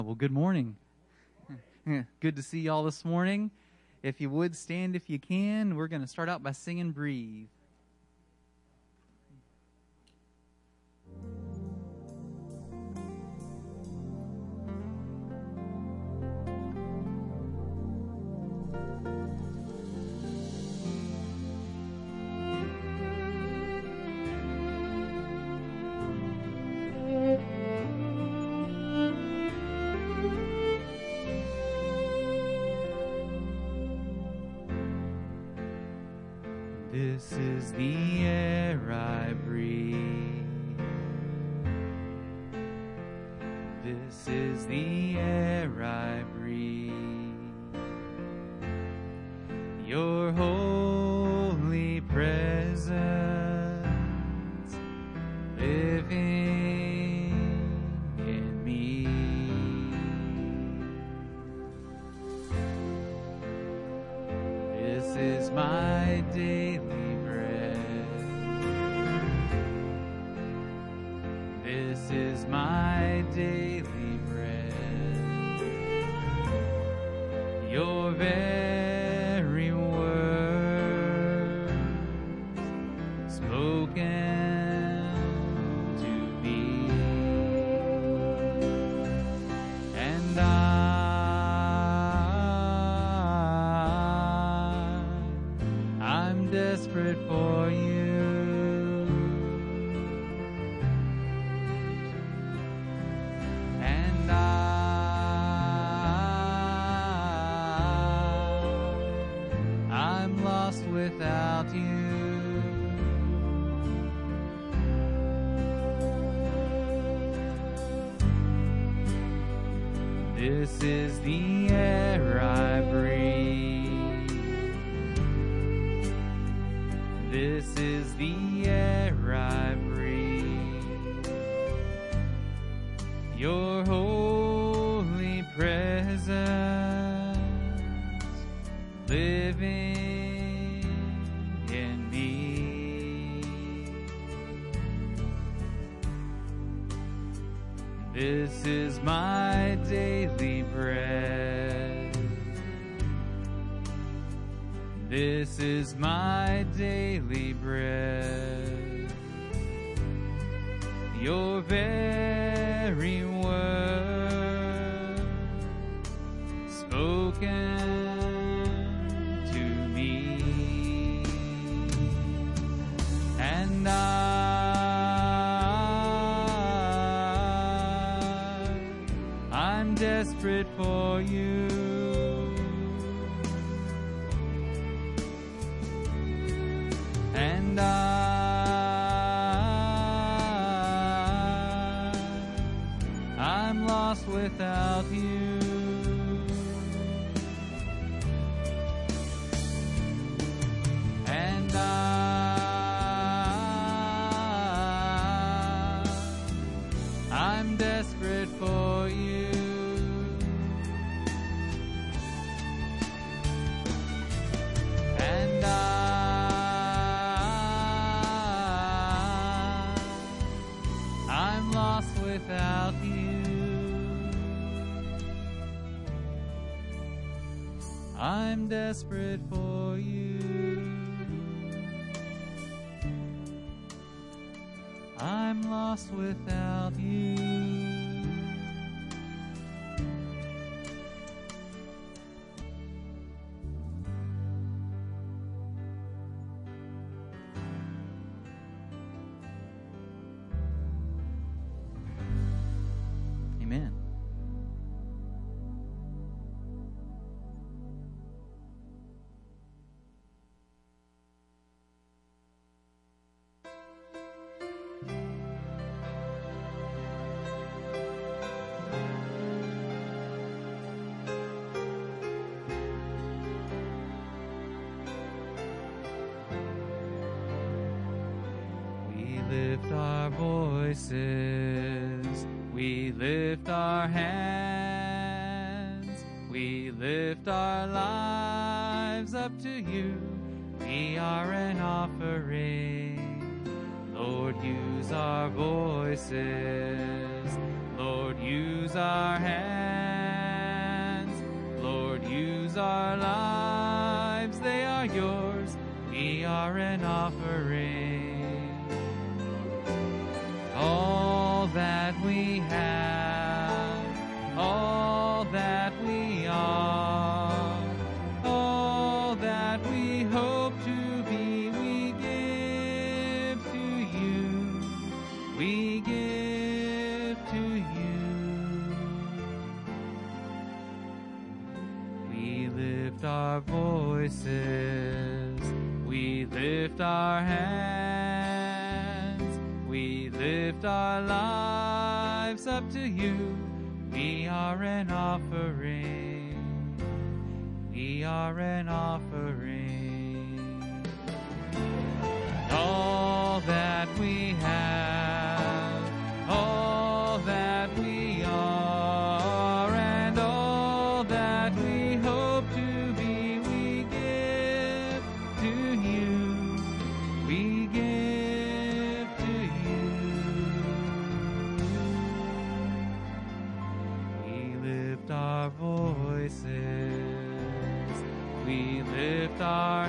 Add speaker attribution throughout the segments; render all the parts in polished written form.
Speaker 1: Well, good morning. Good to see y'all this morning. If you would stand if you can, we're going to start out by singing Breathe. This is the air I breathe. This is the air I breathe. Your holy presence living in me. This is my daily is my daily bread. Your very words spoken to me, and I'm desperate for you. Without you, this is the air I breathe. This is the air I breathe. Your holy presence living in me. This is my daily bread. This is my daily bread. Your very word spoken to me, and I'm desperate for you. And I'm lost without you. And I'm desperate for you. And I'm lost without you. I'm desperate for you. I'm lost without you. Amen. Lift our voices, we lift our hands, we lift our lives up to you. We are an offering. Lord, use our voices. Lord, use our hands. Lord, use our lives. They are yours. We are an offering. All that we have, all that we are, all that we hope to be, we give to you. We give to you. We lift our voices. We lift our hands. We lift our lives up to you. We are an offering. We are an offering. All that we have, all that we are, and all that we hope to be, we give to you. We give to you. We lift our voices. We lift our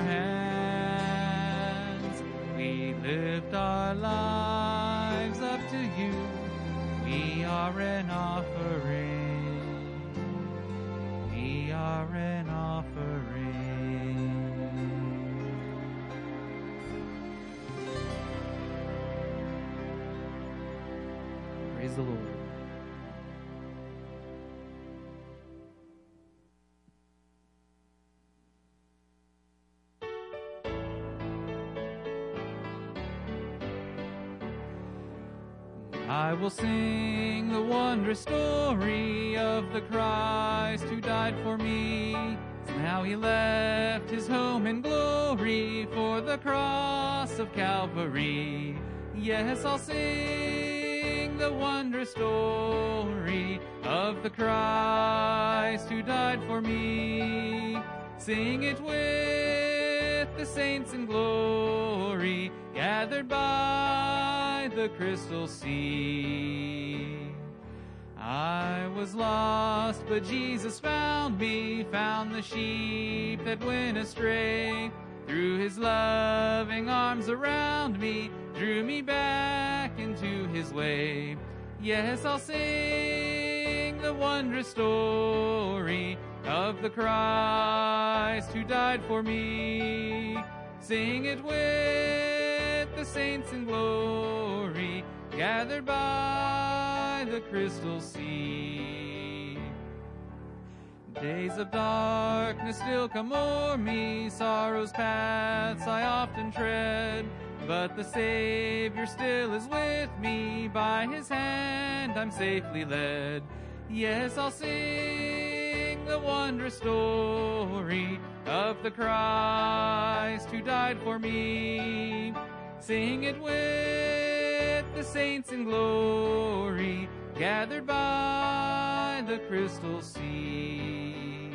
Speaker 1: hands. We lift our lives up to you. We are an offering. We are an offering. Praise the Lord. I will sing the wondrous story of the Christ who died for me. Now he left his home in glory for the cross of Calvary. Yes, I'll sing the wondrous story of the Christ who died for me. Sing it with the saints in glory, gathered by the crystal sea. I was lost, but Jesus found me, found the sheep that went astray. Threw his loving arms around me, drew me back into his way. Yes, I'll sing the wondrous story of the Christ who died for me. Sing it with the saints in glory, gathered by the crystal sea. Days of darkness still come o'er me, sorrow's paths I often tread, but the Savior still is with me, by his hand I'm safely led. Yes, I'll sing the wondrous story of the Christ who died for me. Sing it with the saints in glory, gathered by the crystal sea.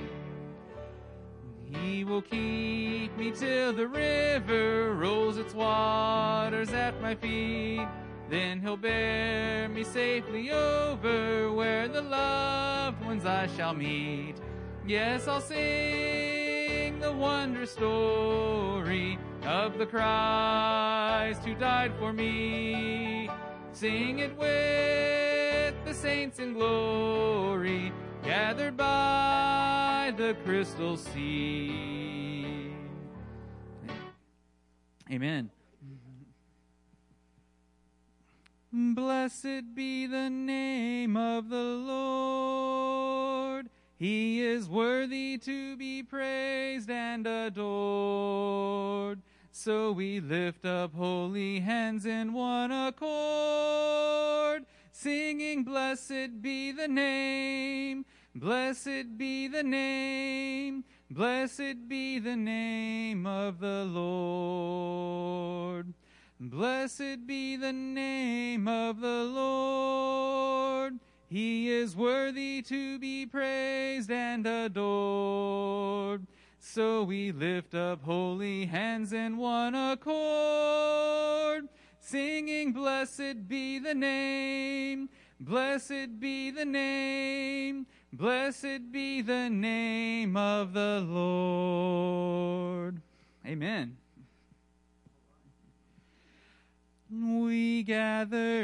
Speaker 1: He will keep me till the river rolls its waters at my feet. Then he'll bear me safely over where the loved ones I shall meet. Yes, I'll sing the wondrous story of the Christ who died for me. Sing it with the saints in glory, gathered by the crystal sea. Amen. Blessed be the name of the Lord. He is worthy to be praised and adored. So we lift up holy hands in one accord, singing, blessed be the name, blessed be the name, blessed be the name of the Lord. Blessed be the name of the Lord. He is worthy to be praised and adored. So we lift up holy hands in one accord, singing, blessed be the name, Blessed be the name, blessed be the name of the Lord. Amen. We gather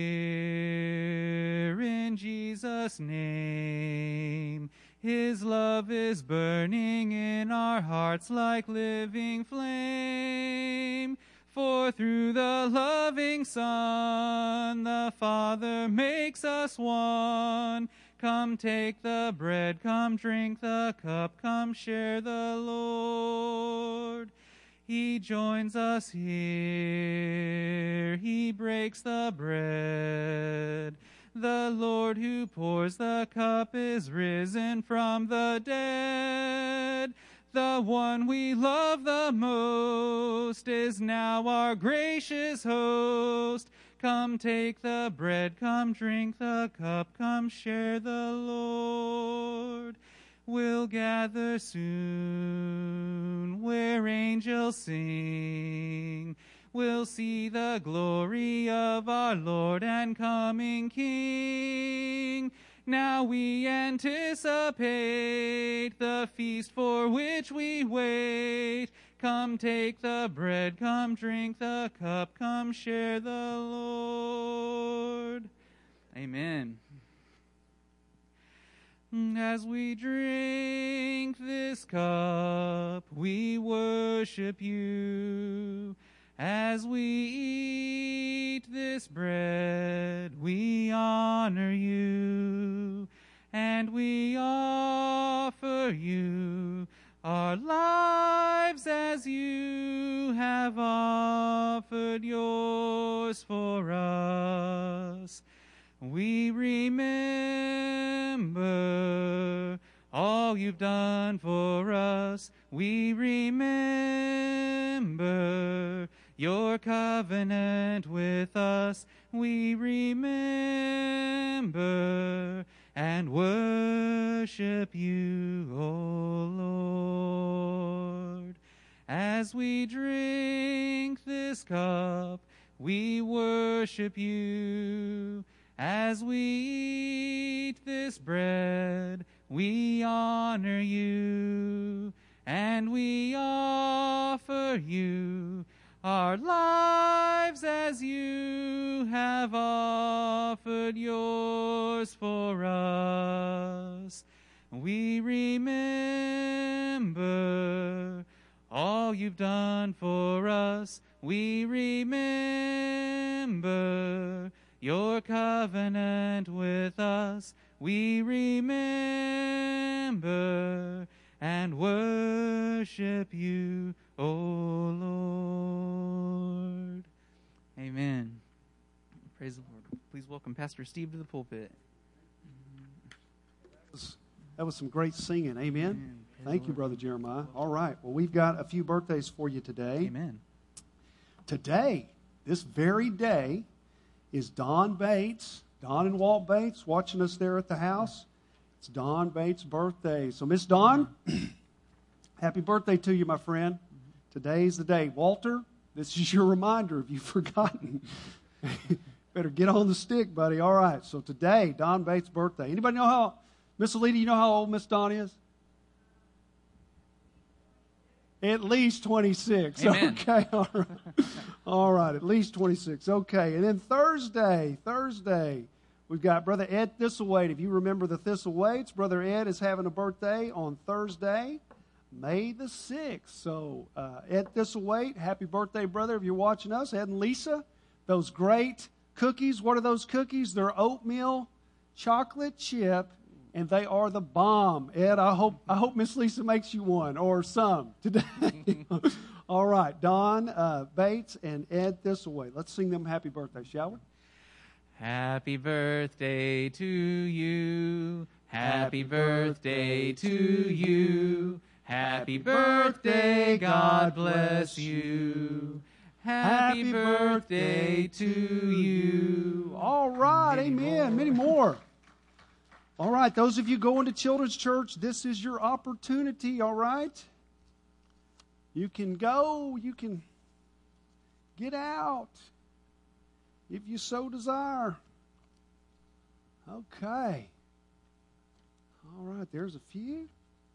Speaker 1: here in Jesus' name. His love is burning in our hearts like living flame. For through the loving Son, the Father makes us one. Come take the bread, come drink the cup, come share the Lord. He joins us here, he breaks the bread. The Lord who pours the cup is risen from the dead. The one we love the most is now our gracious host. Come take the bread, come drink the cup, come share the Lord. We'll gather soon where angels sing. We'll see the glory of our Lord and coming King. Now we anticipate the feast for which we wait. Come take the bread, come drink the cup, come share the Lord. Amen. As we drink this cup, we worship you. As we eat this bread, we honor you. And we offer you our lives as you have offered yours for us. We remember all you've done for us. We remember your covenant with us. We remember and worship you, O Lord. As we drink this cup, we worship you. As we eat this bread, we honor you, and we offer you our lives as you have offered yours for us. We remember all you've done for us. We remember your covenant with us. We remember and worship you, O Lord. Amen. Praise the Lord. Please welcome Pastor Steve to the pulpit.
Speaker 2: That was some great singing. Amen. Thank you, Brother Jeremiah. All right. Well, we've got a few birthdays for you today.
Speaker 1: Amen.
Speaker 2: Today, this very day, is Don Bates. Don and Walt Bates watching us there at the house. It's Don Bates' birthday. So, Miss Don, happy birthday to you, my friend. Today's the day. Walter, this is your reminder if you've forgotten. Better get on the stick, buddy. All right. So today, Don Bates' birthday. Anybody know how, Miss Alita, you know how old Miss Don is? At least 26.
Speaker 1: Amen.
Speaker 2: Okay, all right. All right, at least 26. Okay, and then Thursday, we've got Brother Ed Thistlewaite. If you remember the Thistlewaites, Brother Ed is having a birthday on Thursday, May the 6th. So, Ed Thistlewaite, happy birthday, brother, if you're watching us. Ed and Lisa, those great cookies. What are those cookies? They're oatmeal chocolate chip, and they are the bomb. Ed, I hope Miss Lisa makes you one or some today. All right, Don Bates and Ed Thistlewaite. Let's sing them happy birthday, shall we?
Speaker 1: Happy birthday to you. Happy birthday to you. Happy birthday, God bless you. Happy birthday to you.
Speaker 2: All right, amen. Many more. All right, those of you going to Children's Church, this is your opportunity, all right? You can go, you can get out if you so desire. Okay. All right, there's a few.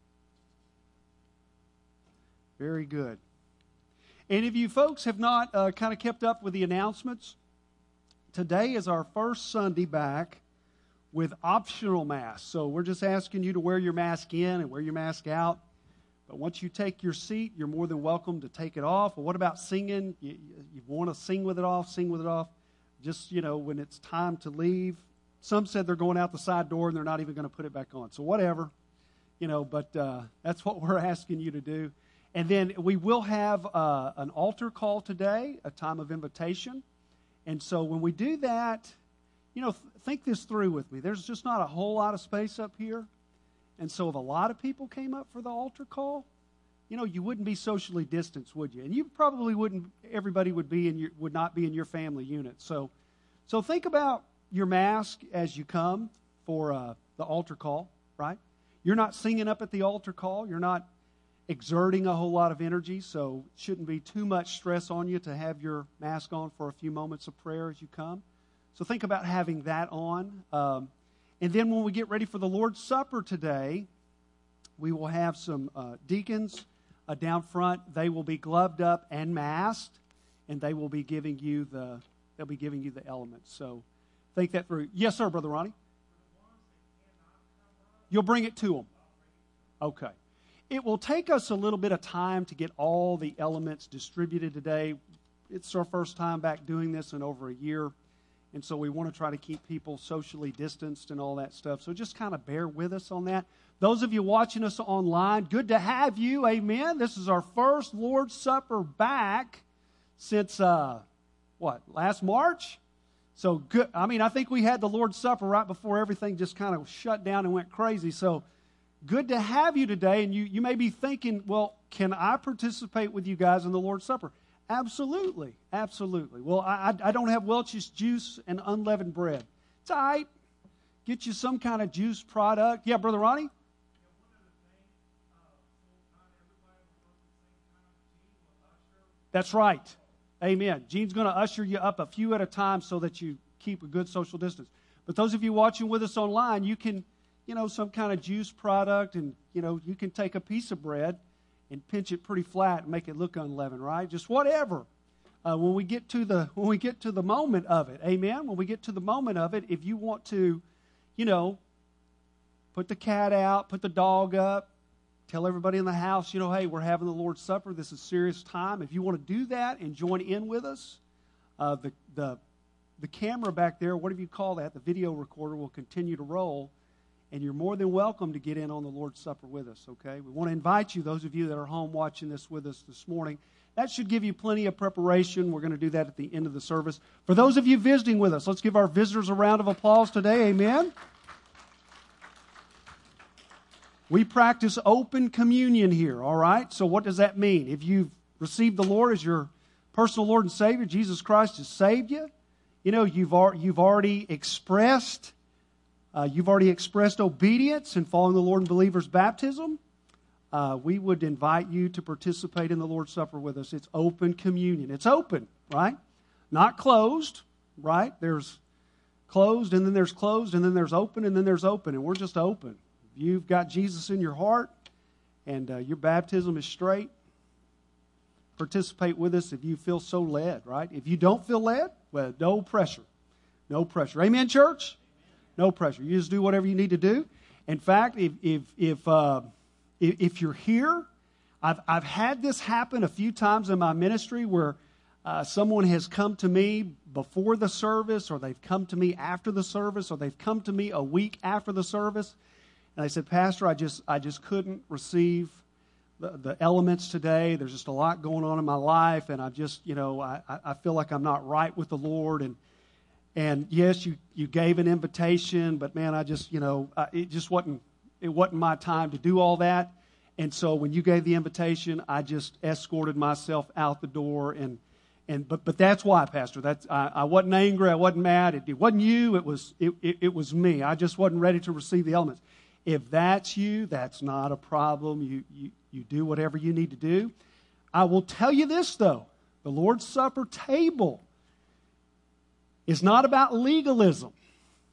Speaker 2: Very good. And if you folks have not kind of kept up with the announcements, today is our first Sunday back with optional masks. So we're just asking you to wear your mask in and wear your mask out. But once you take your seat, you're more than welcome to take it off. Or what about singing? You want to sing with it off, sing with it off. Just, when it's time to leave. Some said they're going out the side door and they're not even going to put it back on. So whatever, but that's what we're asking you to do. And then we will have an altar call today, a time of invitation. And so when we do that, think this through with me. There's just not a whole lot of space up here. And so if a lot of people came up for the altar call, you wouldn't be socially distanced, would you? And you probably wouldn't, everybody would not be in your family unit. So think about your mask as you come for the altar call, right? You're not singing up at the altar call. You're not exerting a whole lot of energy, so it shouldn't be too much stress on you to have your mask on for a few moments of prayer as you come. So think about having that on. And then when we get ready for the Lord's Supper today, we will have some deacons down front. They will be gloved up and masked, and they will be giving you the elements. So think that through. Yes, sir, Brother Ronnie. You'll bring it to them. Okay. It will take us a little bit of time to get all the elements distributed today. It's our first time back doing this in over a year. And so we want to try to keep people socially distanced and all that stuff. So just kind of bear with us on that. Those of you watching us online, good to have you. Amen. This is our first Lord's Supper back since, last March? So good. I think we had the Lord's Supper right before everything just kind of shut down and went crazy. So good to have you today. And you may be thinking, well, can I participate with you guys in the Lord's Supper? Absolutely, absolutely. Well, I don't have Welch's juice and unleavened bread. It's all right. Get you some kind of juice product. Yeah, Brother Ronnie? That's right. Amen. Gene's going to usher you up a few at a time so that you keep a good social distance. But those of you watching with us online, you can, some kind of juice product, and, you can take a piece of bread and pinch it pretty flat and make it look unleavened, right? Just whatever. When we get to the moment of it, amen. When we get to the moment of it, if you want to, put the cat out, put the dog up, tell everybody in the house, hey, we're having the Lord's Supper. This is serious time. If you want to do that and join in with us, the camera back there, whatever you call that, the video recorder will continue to roll. And you're more than welcome to get in on the Lord's Supper with us, okay? We want to invite you, those of you that are home watching this with us this morning. That should give you plenty of preparation. We're going to do that at the end of the service. For those of you visiting with us, let's give our visitors a round of applause today. Amen. We practice open communion here, all right? So what does that mean? If you've received the Lord as your personal Lord and Savior, Jesus Christ has saved you, you've already expressed obedience in following the Lord and believer's baptism. We would invite you to participate in the Lord's Supper with us. It's open communion. It's open, right? Not closed, right? There's closed, and then there's closed, and then there's open, and then there's open, and we're just open. If you've got Jesus in your heart, and your baptism is straight, participate with us if you feel so led, right? If you don't feel led, well, no pressure. No pressure. Amen, church? No pressure. You just do whatever you need to do. In fact, if you're here, I've had this happen a few times in my ministry where someone has come to me before the service, or they've come to me after the service, or they've come to me a week after the service, and they said, Pastor, I just couldn't receive the elements today. There's just a lot going on in my life, and I feel like I'm not right with the Lord, and yes, you gave an invitation, but man, it wasn't my time to do all that. And so when you gave the invitation, I just escorted myself out the door. But that's why, Pastor. I wasn't angry. I wasn't mad. It wasn't you. It was me. I just wasn't ready to receive the elements. If that's you, that's not a problem. You do whatever you need to do. I will tell you this, though. The Lord's Supper table is not about legalism.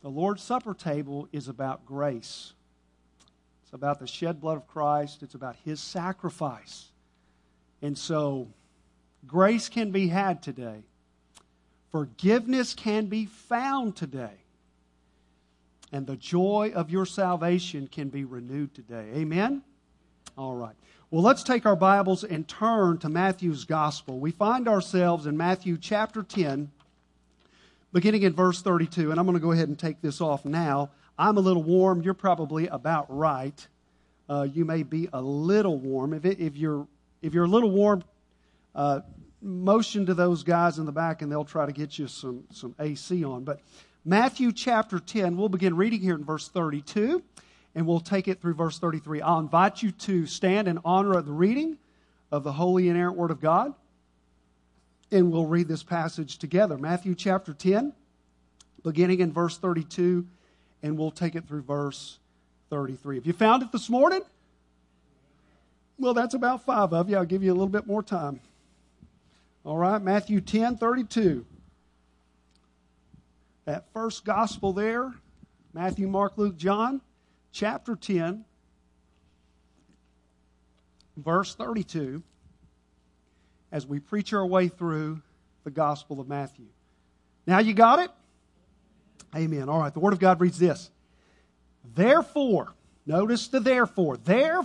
Speaker 2: The Lord's Supper table is about grace. It's about the shed blood of Christ. It's about His sacrifice. And so, grace can be had today. Forgiveness can be found today. And the joy of your salvation can be renewed today. Amen? All right. Well, let's take our Bibles and turn to Matthew's Gospel. We find ourselves in Matthew chapter 10, beginning in verse 32. And I'm going to go ahead and take this off now. I'm a little warm. You're probably about right. You may be a little warm. If you're a little warm, motion to those guys in the back and they'll try to get you some AC on. But Matthew chapter 10, we'll begin reading here in verse 32, and we'll take it through verse 33. I'll invite you to stand in honor of the reading of the holy and inerrant Word of God, and we'll read this passage together. Matthew chapter 10, beginning in verse 32, and we'll take it through verse 33. Have you found it this morning? Well, that's about 5 of you. I'll give you a little bit more time. All right, Matthew 10, 32. That first gospel there, Matthew, Mark, Luke, John, chapter 10, verse 32, as we preach our way through the Gospel of Matthew. Now you got it? Amen. All right, the Word of God reads this. Therefore, notice the therefore,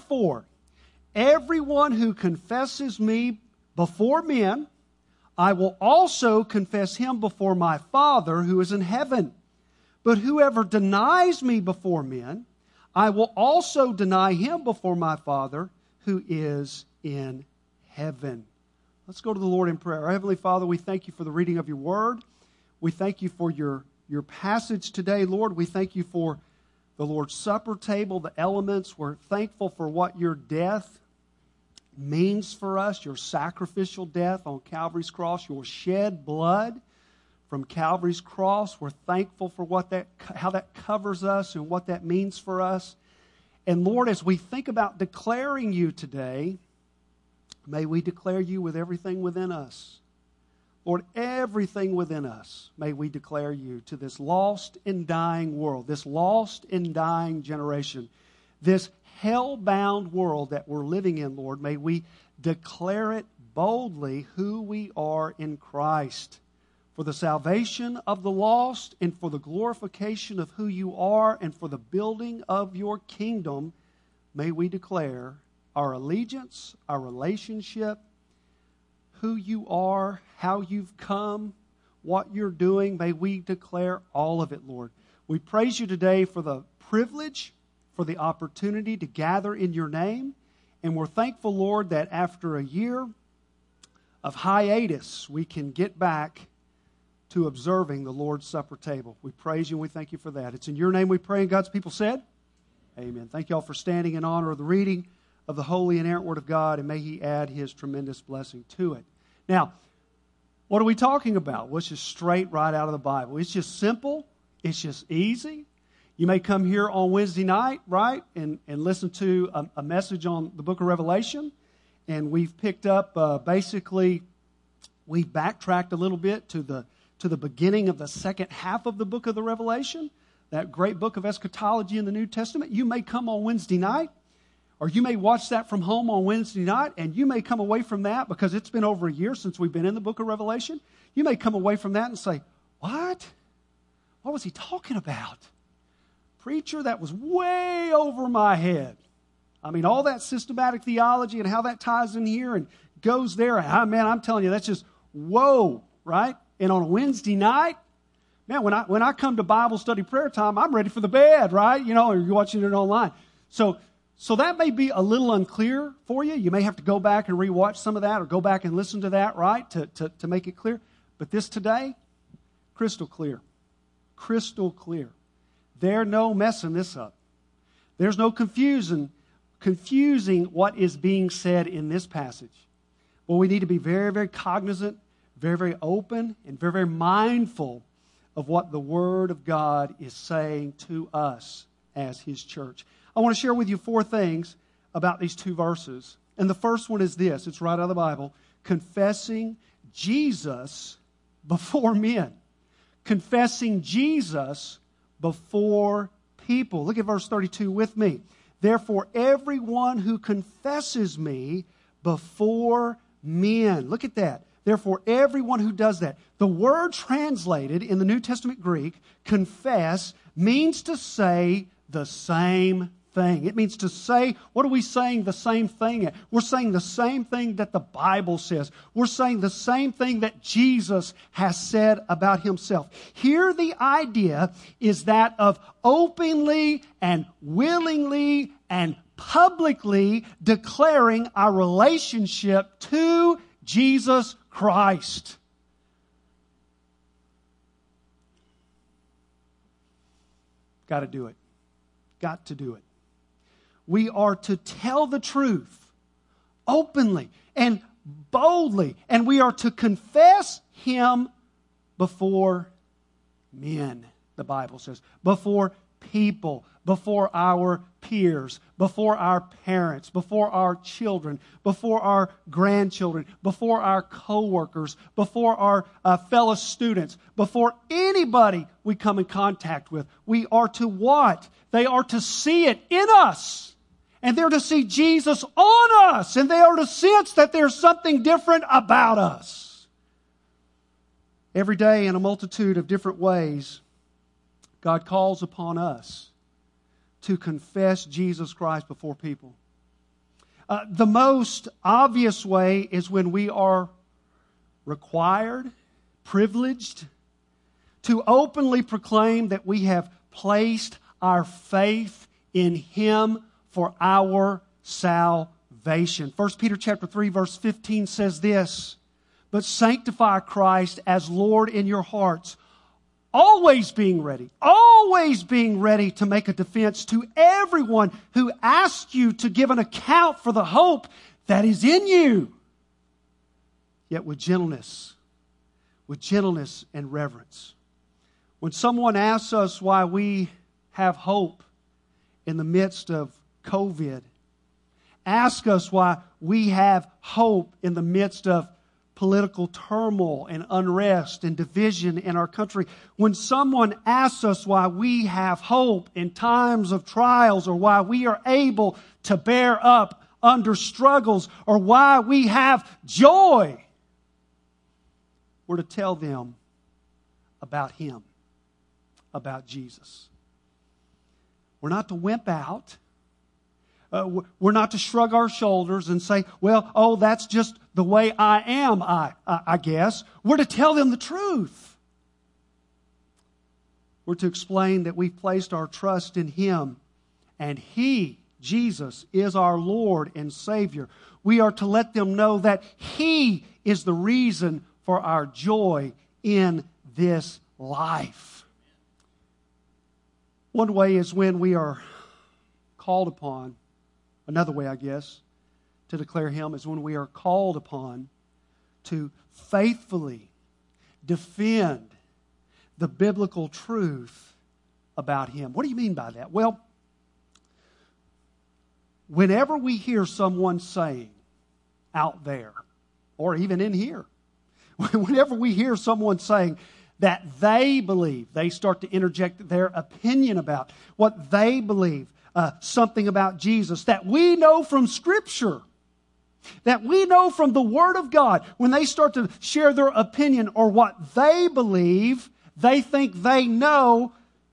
Speaker 2: everyone who confesses me before men, I will also confess him before my Father who is in heaven. But whoever denies me before men, I will also deny him before my Father who is in heaven. Let's go to the Lord in prayer. Our Heavenly Father, we thank you for the reading of your word. We thank you for your passage today, Lord. We thank you for the Lord's Supper table, the elements. We're thankful for what your death means for us, your sacrificial death on Calvary's cross, your shed blood from Calvary's cross. We're thankful for how that covers us and what that means for us. And Lord, as we think about declaring you today, may we declare you with everything within us. Lord, everything within us, may we declare you to this lost and dying world, this lost and dying generation, this hell-bound world that we're living in, Lord. May we declare it boldly who we are in Christ for the salvation of the lost and for the glorification of who you are and for the building of your kingdom. May we declare our allegiance, our relationship, who you are, how you've come, what you're doing. May we declare all of it, Lord. We praise you today for the privilege, for the opportunity to gather in your name. And we're thankful, Lord, that after a year of hiatus, we can get back to observing the Lord's Supper table. We praise you and we thank you for that. It's in your name we pray, and God's people said, amen. Thank you all for standing in honor of the reading of the holy and inerrant Word of God, and may He add His tremendous blessing to it. Now, what are we talking about? Well, it's just straight right out of the Bible. It's just simple. It's just easy. You may come here on Wednesday night, right, and listen to a message on the book of Revelation. And we've picked up, we've backtracked a little bit to the beginning of the second half of the book of the Revelation, that great book of eschatology in the New Testament. You may come on Wednesday night, or you may watch that from home on Wednesday night, and you may come away from that, because it's been over a year since we've been in the book of Revelation. You may come away from that and say, what? What was he talking about? Preacher, that was way over my head. I mean, all that systematic theology and how that ties in here and goes there. Man, I'm telling you, that's just whoa, right? And on a Wednesday night, man, when I come to Bible study prayer time, I'm ready for the bed, right? You know, or you're watching it online. So that may be a little unclear for you. You may have to go back and rewatch some of that, or go back and listen to that, right, to make it clear. But this today, crystal clear. Crystal clear. There's no messing this up. There's no confusing what is being said in this passage. Well, we need to be very, very cognizant, very, very open, and very, very mindful of what the Word of God is saying to us as His church. I want to share with you 4 things about these 2 verses. And the first one is this. It's right out of the Bible. Confessing Jesus before men. Confessing Jesus before people. Look at verse 32 with me. Therefore, everyone who confesses me before men. Look at that. Therefore, everyone who does that. The word translated in the New Testament Greek, confess, means to say the same thing. It means to say, what are we saying the same thing at? We're saying the same thing that the Bible says. We're saying the same thing that Jesus has said about himself. Here the idea is that of openly and willingly and publicly declaring our relationship to Jesus Christ. Got to do it. Got to do it. We are to tell the truth openly and boldly, and we are to confess Him before men, the Bible says, before people, before our peers, before our parents, before our children, before our grandchildren, before our co-workers, before our fellow students, before anybody we come in contact with. We are to what? They are to see it in us. And they're to see Jesus on us. And they are to sense that there's something different about us. Every day in a multitude of different ways, God calls upon us to confess Jesus Christ before people. The most obvious way is when we are required, privileged, to openly proclaim that we have placed our faith in Him for our salvation. 1 Peter chapter 3 verse 15 says this, but sanctify Christ as Lord in your hearts, always being ready to make a defense to everyone who asks you to give an account for the hope that is in you, yet with gentleness and reverence. When someone asks us why we have hope in the midst of COVID, ask us why we have hope in the midst of political turmoil and unrest and division in our country. When someone asks us why we have hope in times of trials, or why we are able to bear up under struggles, or why we have joy, we're to tell them about Him, about Jesus. We're not to wimp out. We're not to shrug our shoulders and say, well, that's just the way I am, I guess. We're to tell them the truth. We're to explain that we've placed our trust in Him, and He, Jesus, is our Lord and Savior. We are to let them know that He is the reason for our joy in this life. One way is when we are called upon. Another way, I guess, to declare Him is when we are called upon to faithfully defend the biblical truth about Him. What do you mean by that? Well, whenever we hear someone saying out there, or even in here, whenever we hear someone saying that they believe, they start to interject their opinion about what they believe, something about Jesus that we know from Scripture, that we know from the Word of God, when they start to share their opinion or what they believe, they think they know,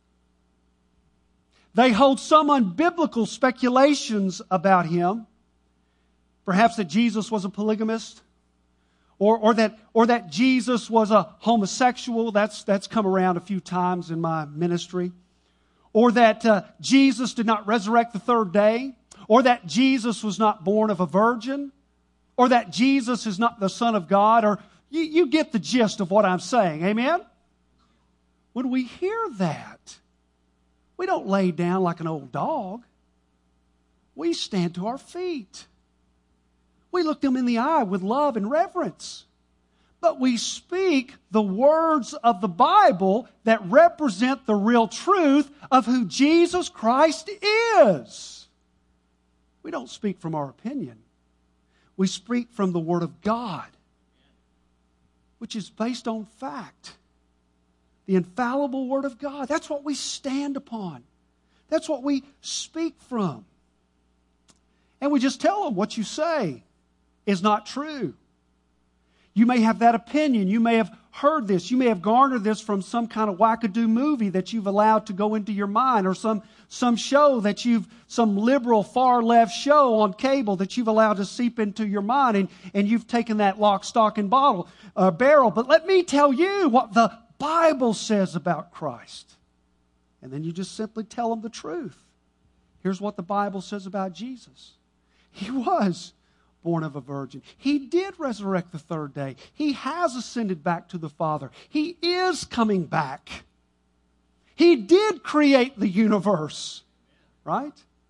Speaker 2: they hold some unbiblical speculations about Him. Perhaps that Jesus was a polygamist, or that Jesus was a homosexual. That's come around a few times in my ministry. Or that Jesus did not resurrect the third day, or that Jesus was not born of a virgin, or that Jesus is not the Son of God, or you get the gist of what I'm saying, amen? When we hear that, we don't lay down like an old dog. We stand to our feet. We look them in the eye with love and reverence. But we speak the words of the Bible that represent the real truth of who Jesus Christ is. We don't speak from our opinion. We speak from the Word of God, which is based on fact. The infallible Word of God. That's what we stand upon. That's what we speak from. And we just tell them what you say is not true. You may have that opinion. You may have heard this. You may have garnered this from some kind of wackadoo movie that you've allowed to go into your mind, or some show that some liberal far left show on cable that you've allowed to seep into your mind, and you've taken that lock, stock, and barrel. But let me tell you what the Bible says about Christ. And then you just simply tell them the truth. Here's what the Bible says about Jesus. He was born of a virgin. He did resurrect the third day. He has ascended back to the Father. He is coming back. He did create the universe. Right?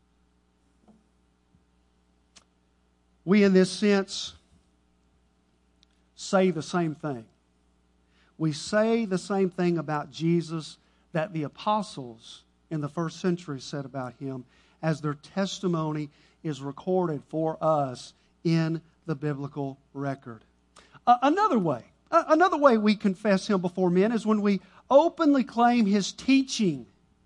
Speaker 2: We, in this sense, say the same thing. We say the same thing about Jesus that the apostles in the first century said about Him, as their testimony is recorded for us in the biblical record. Another way we confess Him before men is when we openly claim His teaching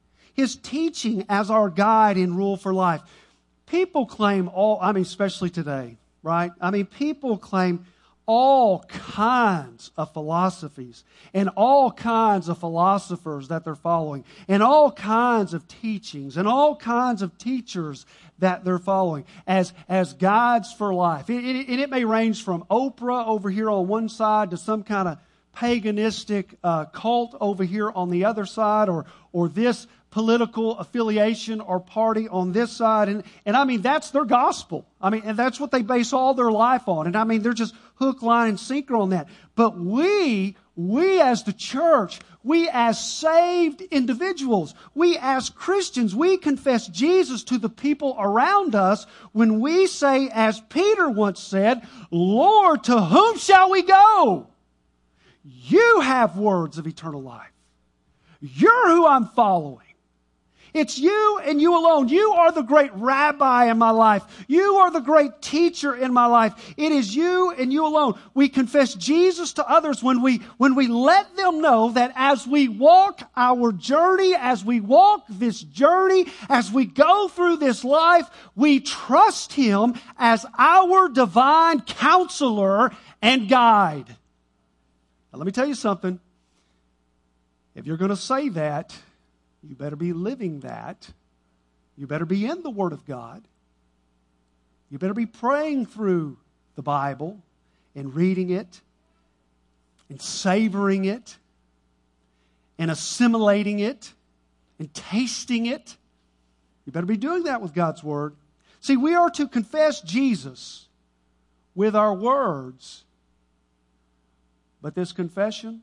Speaker 2: as our guide and rule for life. People claim especially today, right? People claim all kinds of philosophies and all kinds of philosophers that they're following, and all kinds of teachings and all kinds of teachers that they're following as guides for life. And it may range from Oprah over here on one side to some kind of paganistic cult over here on the other side, or this political affiliation or party on this side. And that's their gospel. And that's what they base all their life on. And they're just hook, line, and sinker on that. But we as the church, we as saved individuals, we as Christians, we confess Jesus to the people around us when we say, as Peter once said, Lord, to whom shall we go? You have words of eternal life. You're who I'm following. It's you and you alone. You are the great rabbi in my life. You are the great teacher in my life. It is you and you alone. We confess Jesus to others when we let them know that as we walk our journey, as we walk this journey, as we go through this life, we trust Him as our divine counselor and guide. Now, let me tell you something. If you're going to say that, you better be living that. You better be in the Word of God. You better be praying through the Bible and reading it and savoring it and assimilating it and tasting it. You better be doing that with God's Word. See, we are to confess Jesus with our words. But this confession,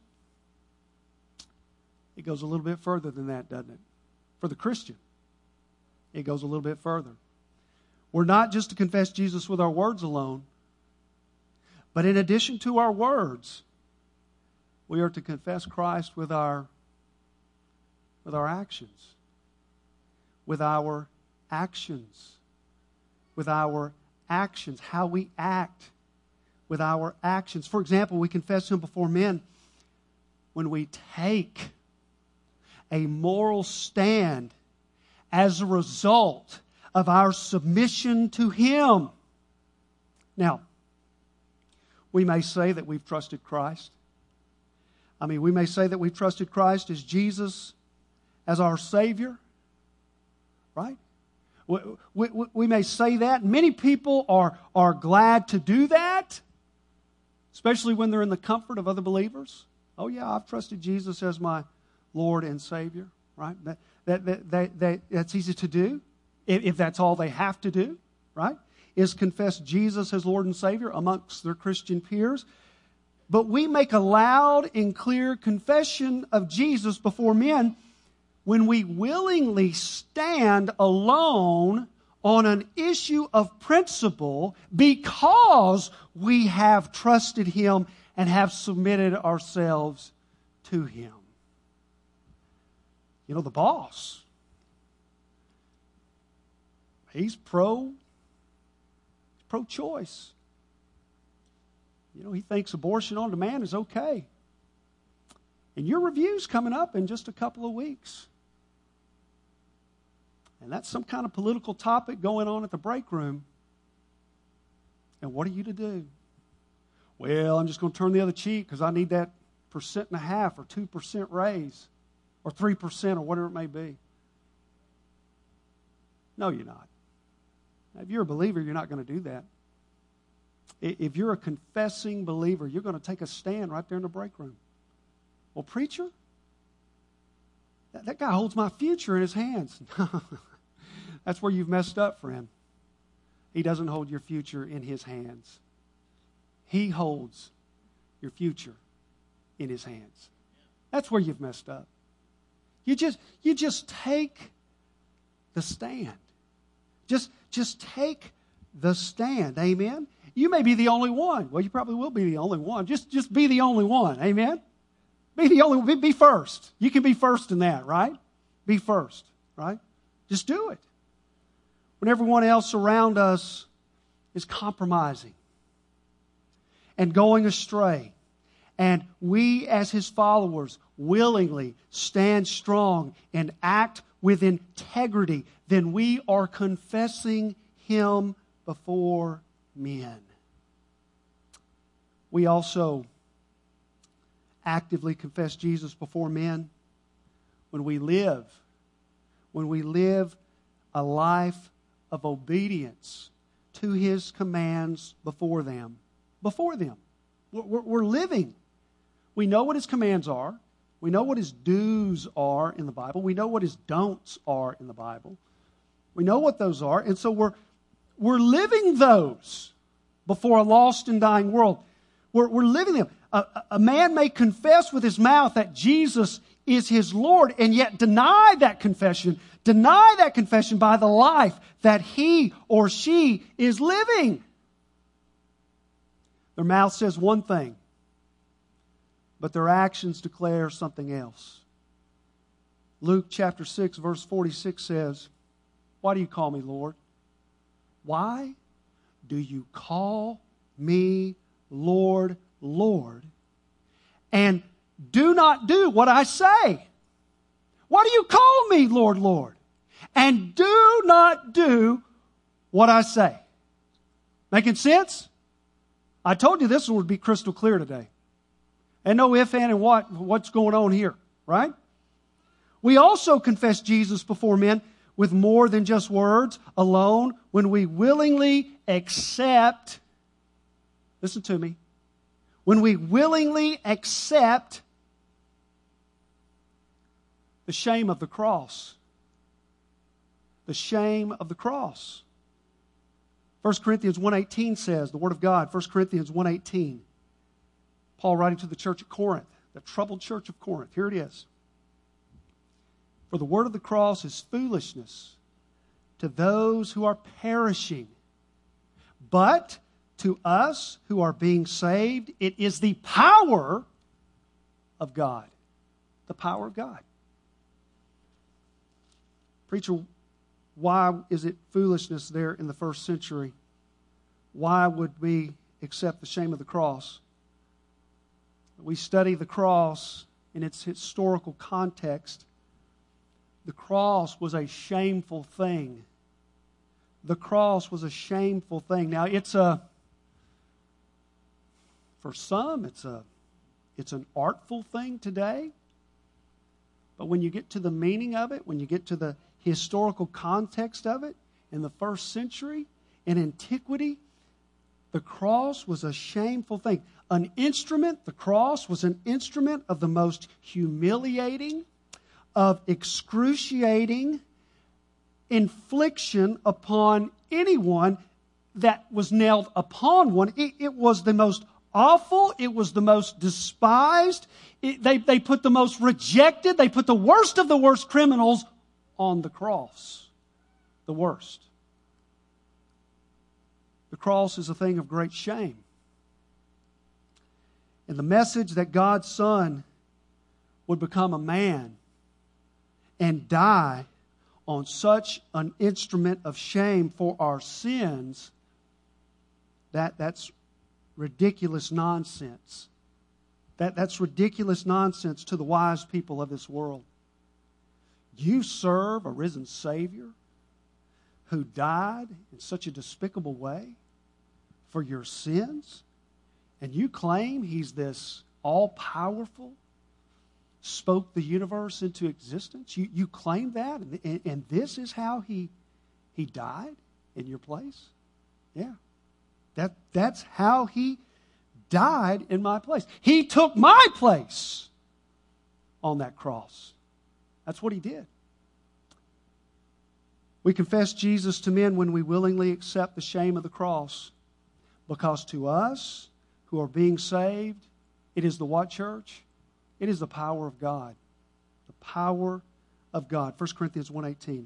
Speaker 2: it goes a little bit further than that, doesn't it? For the Christian, it goes a little bit further. We're not just to confess Jesus with our words alone, but in addition to our words, we are to confess Christ with our actions. With our actions. With our actions. How we act with our actions. For example, we confess Him before men when we take a moral stand as a result of our submission to Him. Now, we may say that we've trusted Christ. We may say that we've trusted Christ as Jesus, as our Savior, right? We may say that. Many people are glad to do that, especially when they're in the comfort of other believers. Oh yeah, I've trusted Jesus as my Lord and Savior, right? That's easy to do, if that's all they have to do, right? Is confess Jesus as Lord and Savior amongst their Christian peers. But we make a loud and clear confession of Jesus before men when we willingly stand alone on an issue of principle because we have trusted Him and have submitted ourselves to Him. You know, the boss, he's pro-choice. You know, he thinks abortion on demand is okay. And your review's coming up in just a couple of weeks. And that's some kind of political topic going on at the break room. And what are you to do? Well, I'm just going to turn the other cheek because I need that 1.5% or 2% raise or 3% or whatever it may be. No, you're not. If you're a believer, you're not going to do that. If you're a confessing believer, you're going to take a stand right there in the break room. Well, preacher, that guy holds my future in his hands. That's where you've messed up, friend. He doesn't hold your future in his hands. He holds your future in his hands. That's where you've messed up. You just take the stand. Just take the stand. Amen? You may be the only one. Well, you probably will be the only one. Just be the only one. Amen? Be first. You can be first in that, right? Be first, right? Just do it. When everyone else around us is compromising and going astray, and we as His followers willingly stand strong and act with integrity, then we are confessing Him before men. We also actively confess Jesus before men when we live a life of obedience to His commands before them. We're living. We know what His commands are. We know what His do's are in the Bible. We know what His don'ts are in the Bible. We know what those are. And so we're living those before a lost and dying world. We're living them. A man may confess with his mouth that Jesus is his Lord and yet deny that confession by the life that he or she is living. Their mouth says one thing, but their actions declare something else. Luke chapter 6, verse 46 says, "Why do you call me Lord? Why do you call me Lord, Lord, and do not do what I say? Why do you call me Lord, Lord, and do not do what I say?" Making sense? I told you this one would be crystal clear today. And no if, and what's going on here, right? We also confess Jesus before men with more than just words alone when we willingly accept, listen to me, when we willingly accept the shame of the cross. The shame of the cross. 1 Corinthians 1:18 says, the Word of God, 1 Corinthians 1:18. Paul writing to the church at Corinth, the troubled church of Corinth. Here it is. "For the word of the cross is foolishness to those who are perishing. But to us who are being saved, it is the power of God." The power of God. Preacher, why is it foolishness there in the first century? Why would we accept the shame of the cross? We study the cross in its historical context. The cross was a shameful thing. The cross was a shameful thing. Now, for some, it's an artful thing today. But when you get to the meaning of it, when you get to the historical context of it, in the first century, in antiquity, the cross was a shameful thing. The cross was an instrument of the most humiliating, of excruciating infliction upon anyone that was nailed upon one. It was the most awful. It was the most despised. They put the most rejected. They put the worst of the worst criminals on the cross. The worst. The cross is a thing of great shame. And the message that God's Son would become a man and die on such an instrument of shame for our sins, that's ridiculous nonsense. That's ridiculous nonsense to the wise people of this world. You serve a risen Savior who died in such a despicable way for your sins, and you claim He's this all-powerful, spoke the universe into existence. You claim that, and this is how He died in your place? Yeah. That's how He died in my place. He took my place on that cross. That's what He did. We confess Jesus to men when we willingly accept the shame of the cross, because to us who are being saved, it is the what, church? It is the power of God. The power of God. 1 Corinthians 1:18.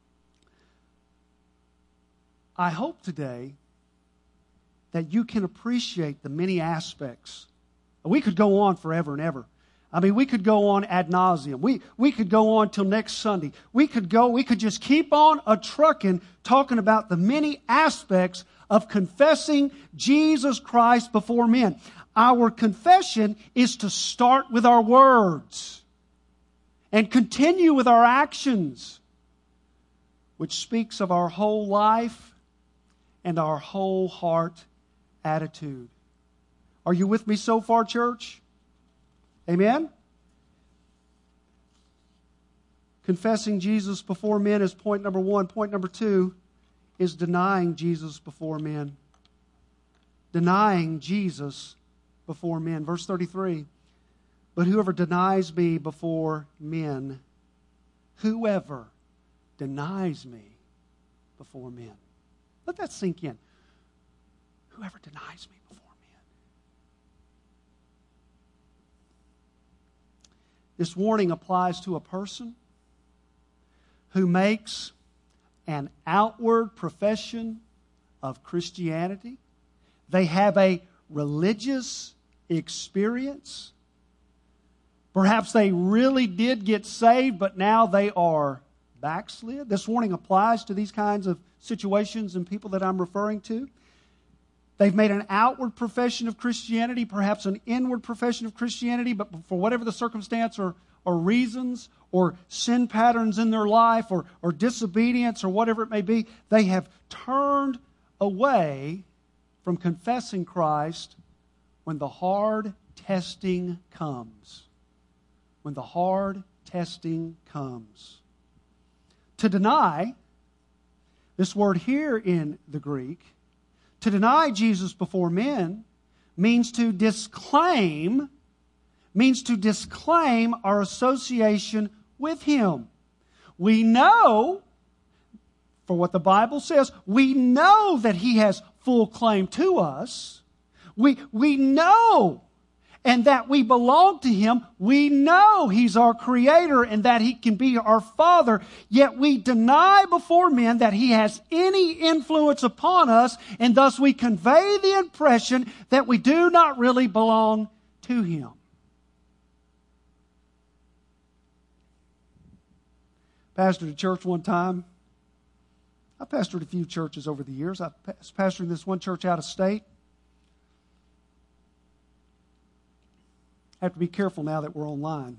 Speaker 2: I hope today that you can appreciate the many aspects. We could go on forever and ever. I mean, we could go on ad nauseum. We could go on till next Sunday. We could just keep on a-trucking talking about the many aspects of confessing Jesus Christ before men. Our confession is to start with our words and continue with our actions, which speaks of our whole life and our whole heart attitude. Are you with me so far, church? Amen? Confessing Jesus before men is point number one. Point number two is denying Jesus before men. Denying Jesus before men. Verse 33, but whoever denies me before men, whoever denies me before men. Let that sink in. Whoever denies me before men. This warning applies to a person who makes an outward profession of Christianity. They have a religious experience. Perhaps they really did get saved, but now they are backslid. This warning applies to these kinds of situations and people that I'm referring to. They've made an outward profession of Christianity, perhaps an inward profession of Christianity, but for whatever the circumstance or reasons or sin patterns in their life or disobedience or whatever it may be, they have turned away from confessing Christ when the hard testing comes. When the hard testing comes. To deny, this word here in the Greek, to deny Jesus before men means to disclaim our association with Him. We know, for what the Bible says, we know that He has full claim to us. We know and that we belong to Him. We know He's our Creator and that He can be our Father. Yet we deny before men that He has any influence upon us, and thus we convey the impression that we do not really belong to Him. Pastored a church one time. I pastored a few churches over the years. I was pastoring this one church out of state. I have to be careful now that we're online.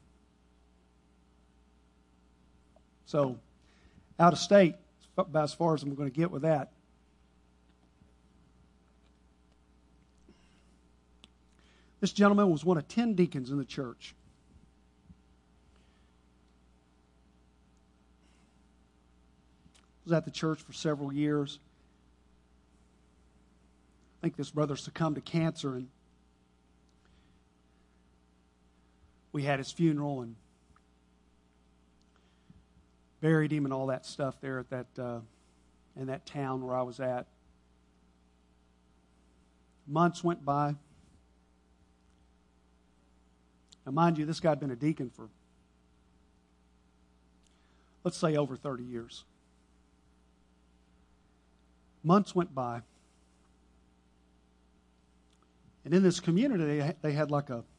Speaker 2: So, out of state, about as far as I'm going to get with that. This gentleman was one of 10 deacons in the church. Was at the church for several years. I think this brother succumbed to cancer, and we had his funeral and buried him and all that stuff there at that in that town where I was at. Months went by. Now, mind you, this guy had been a deacon for, let's say, over 30 years. Months went by. And in this community, they had like a,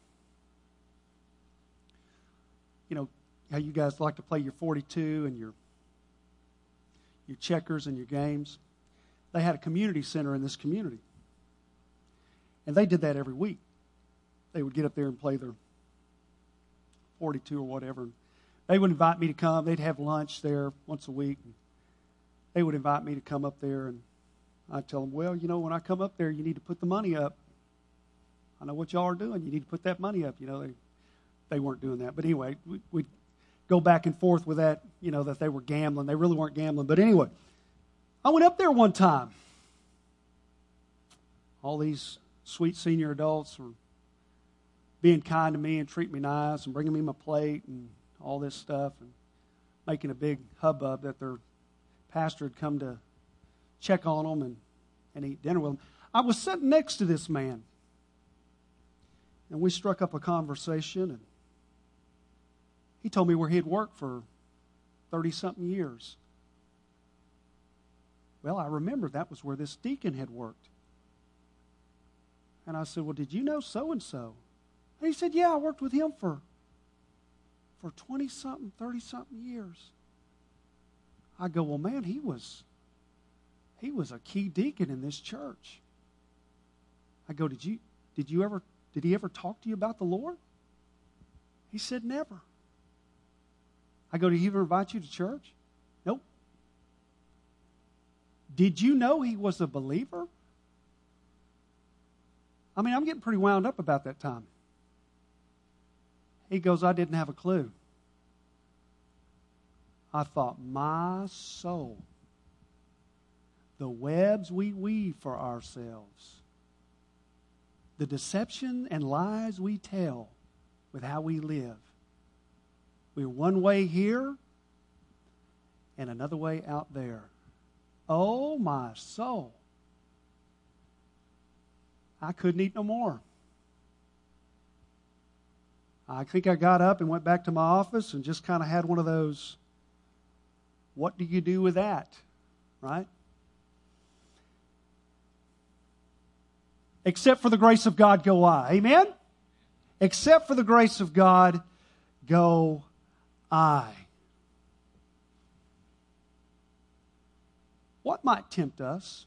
Speaker 2: you know, how you guys like to play your 42 and your checkers and your games. They had a community center in this community. And they did that every week. they would get up there and play their 42 or whatever. They would invite me to come. They'd have lunch there once a week. They would invite me to come up there, and I'd tell them, well, when I come up there, you need to put the money up. I know what y'all are doing. You need to put that money up. They weren't doing that. But anyway, we'd go back and forth with that, that they were gambling. They really weren't gambling. But anyway, I went up there one time. All these sweet senior adults were being kind to me and treating me nice and bringing me my plate and all this stuff and making a big hubbub that their pastor had come to check on them and eat dinner with them. I was sitting next to this man, and we struck up a conversation, and he told me where he had worked for 30-something years. Well, I remember that was where this deacon had worked. And I said, well, did you know so-and-so? And he said, yeah, I worked with him for 20-something, 30-something years. I go, well, man, he was a key deacon in this church. I go, did he ever talk to you about the Lord? He said, never. I go, did he ever invite you to church? Nope. Did you know he was a believer? I mean, I'm getting pretty wound up about that time. He goes, I didn't have a clue. I thought, my soul, the webs we weave for ourselves, the deception and lies we tell with how we live. We're one way here and another way out there. Oh, my soul. I couldn't eat no more. I think I got up and went back to my office and just kind of had one of those, what do you do with that? Right? Except for the grace of God go I. Amen? Except for the grace of God go I. What might tempt us?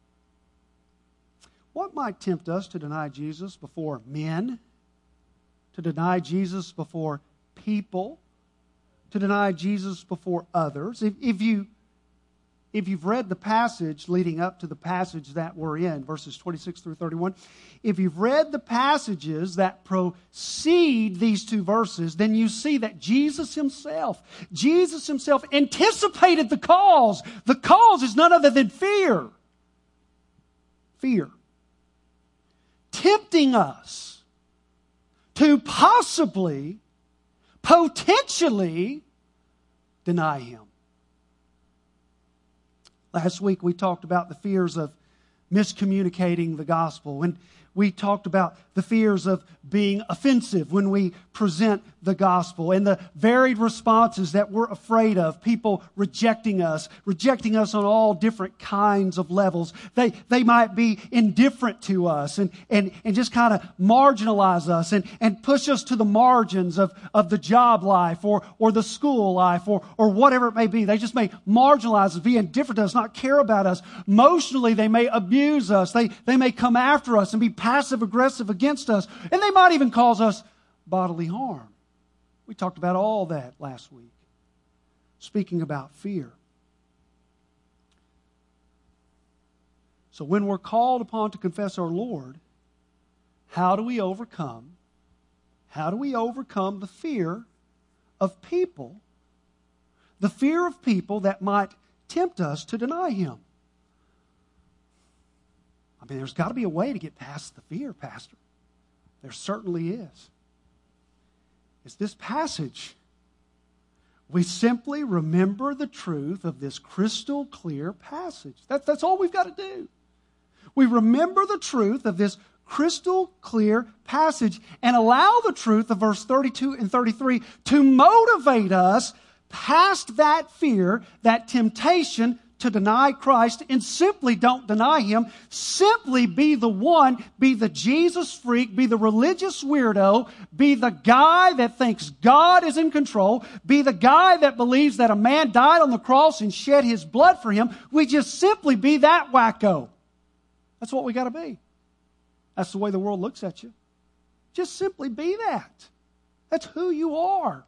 Speaker 2: What might tempt us to deny Jesus before men? To deny Jesus before people? To deny Jesus before others? If you've read the passage leading up to the passage that we're in, verses 26 through 31, if you've read the passages that precede these two verses, then you see that Jesus himself anticipated the cause. The cause is none other than fear. Fear. Tempting us to potentially deny him. Last week we talked about the fears of miscommunicating the gospel, and we talked about the fears of being offensive when we present the gospel, and the varied responses that we're afraid of, people rejecting us on all different kinds of levels. They might be indifferent to us and just kind of marginalize us and push us to the margins of the job life or the school life or whatever it may be. They just may marginalize us, be indifferent to us, not care about us. Emotionally, they may abuse us. They may come after us and be passive-aggressive against us, and they might even cause us bodily harm. We talked about all that last week, speaking about fear. So when we're called upon to confess our Lord, how do we overcome the fear of people, that might tempt us to deny him? I mean, there's got to be a way to get past the fear, Pastor. There certainly is. It's this passage. We simply remember the truth of this crystal clear passage. That's all we've got to do. We remember the truth of this crystal clear passage and allow the truth of verse 32 and 33 to motivate us past that fear, that temptation to deny Christ, and simply don't deny him. Simply be the one, be the Jesus freak, be the religious weirdo, be the guy that thinks God is in control, be the guy that believes that a man died on the cross and shed his blood for him. We just simply be that wacko. That's what we got to be. That's the way the world looks at you. Just simply be that. That's who you are.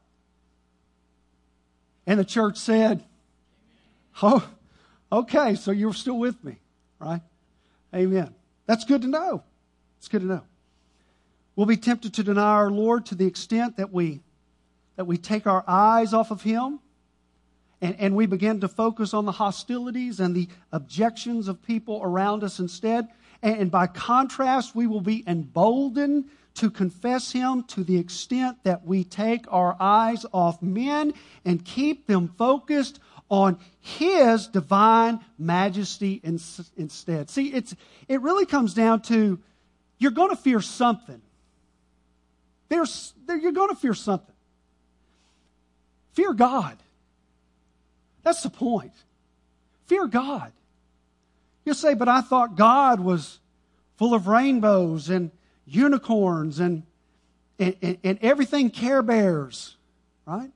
Speaker 2: And the church said, oh, okay, so you're still with me, right? Amen. That's good to know. It's good to know. We'll be tempted to deny our Lord to the extent that we take our eyes off of Him and we begin to focus on the hostilities and the objections of people around us instead. And by contrast, we will be emboldened to confess Him to the extent that we take our eyes off men and keep them focused on His divine majesty instead. See, it really comes down to you're going to fear something. You're going to fear something. Fear God. That's the point. Fear God. You'll say, but I thought God was full of rainbows and unicorns and everything Care Bears, right?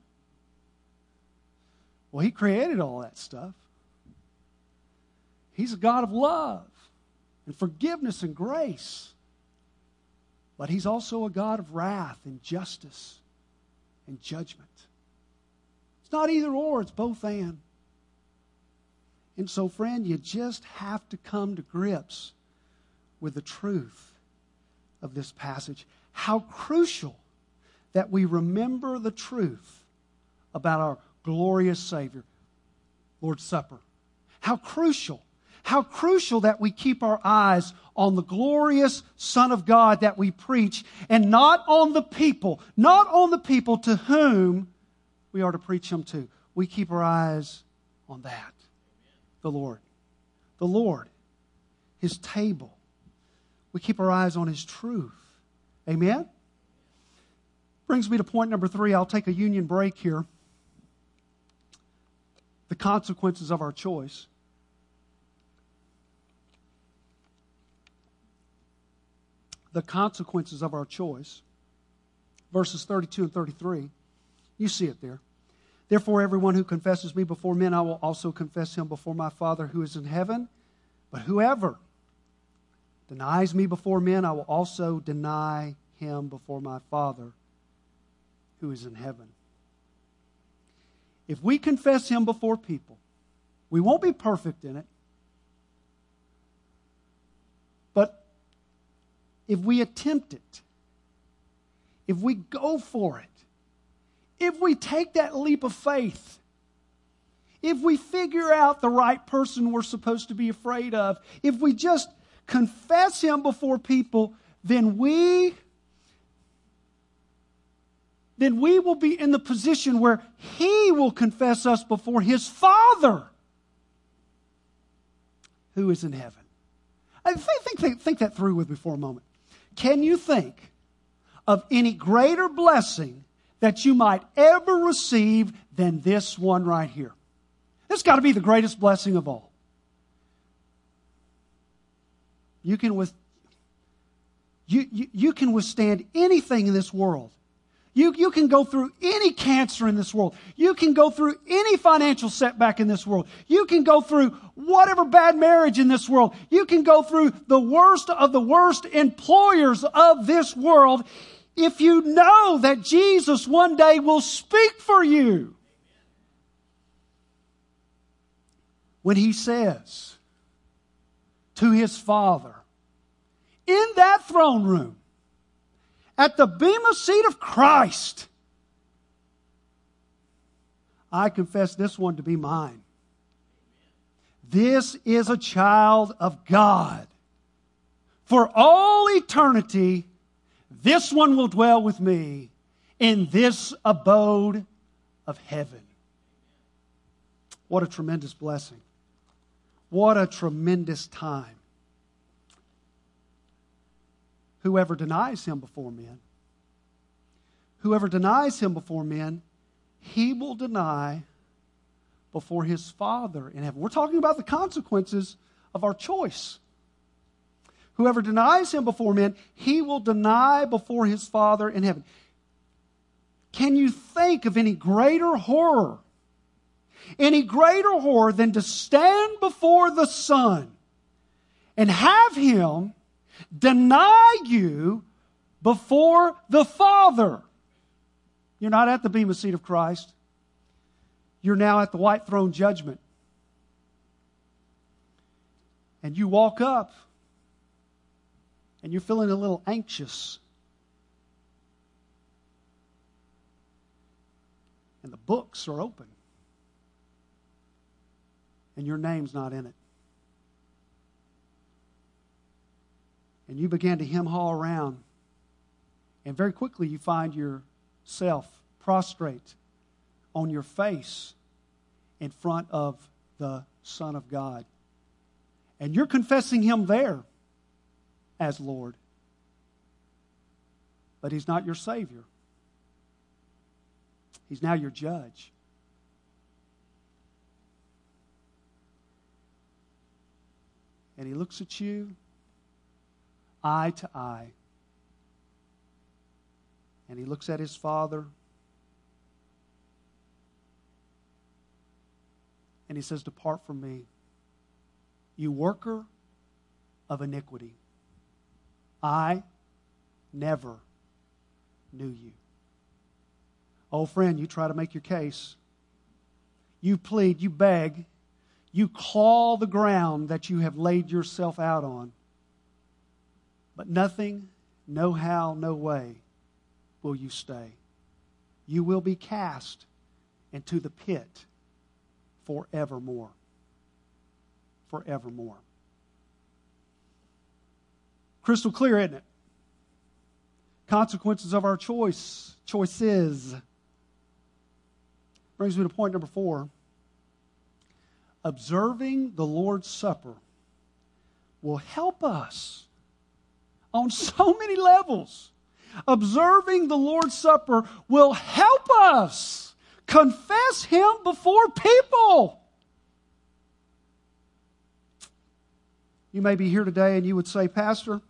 Speaker 2: Well, He created all that stuff. He's a God of love and forgiveness and grace. But He's also a God of wrath and justice and judgment. It's not either or, it's both and. And so, friend, you just have to come to grips with the truth of this passage. How crucial that we remember the truth about our glorious Savior, Lord's Supper. How crucial that we keep our eyes on the glorious Son of God that we preach and not on the people to whom we are to preach Him to. We keep our eyes on that. The Lord, His table. We keep our eyes on His truth. Amen? Brings me to point number 3. I'll take a union break here. The consequences of our choice. The consequences of our choice. Verses 32 and 33. You see it there. Therefore, everyone who confesses me before men, I will also confess him before my Father who is in heaven. But whoever denies me before men, I will also deny him before my Father who is in heaven. If we confess Him before people, we won't be perfect in it. But if we attempt it, if we go for it, if we take that leap of faith, if we figure out the right person we're supposed to be afraid of, if we just confess Him before people, then we will be in the position where He will confess us before His Father who is in heaven. Think that through with me for a moment. Can you think of any greater blessing that you might ever receive than this one right here? This has got to be the greatest blessing of all. You can withstand anything in this world. You can go through any cancer in this world. You can go through any financial setback in this world. You can go through whatever bad marriage in this world. You can go through the worst of the worst employers of this world if you know that Jesus one day will speak for you. When He says to His Father, in that throne room, at the bema seat of Christ, I confess this one to be mine. This is a child of God. For all eternity, this one will dwell with me in this abode of heaven. What a tremendous blessing. What a tremendous time. Whoever denies Him before men, he will deny before His Father in heaven. We're talking about the consequences of our choice. Whoever denies Him before men, he will deny before His Father in heaven. Can you think of any greater horror? Any greater horror than to stand before the Son and have Him deny you before the Father. You're not at the bema seat of Christ. You're now at the white throne judgment. And you walk up, and you're feeling a little anxious. And the books are open. And your name's not in it. And you begin to hem-haw around. And very quickly you find yourself prostrate on your face in front of the Son of God. And you're confessing Him there as Lord. But He's not your Savior. He's now your judge. And He looks at you eye to eye. And He looks at His Father. And He says, "Depart from me, you worker of iniquity. I never knew you." Oh, friend, you try to make your case. You plead, you beg, you claw the ground that you have laid yourself out on. But nothing, no how, no way will you stay. You will be cast into the pit forevermore. Forevermore. Crystal clear, isn't it? Consequences of our choices. Brings me to point number 4. Observing the Lord's Supper will help us on so many levels. Observing the Lord's Supper will help us confess Him before people. You may be here today and you would say, "Pastor,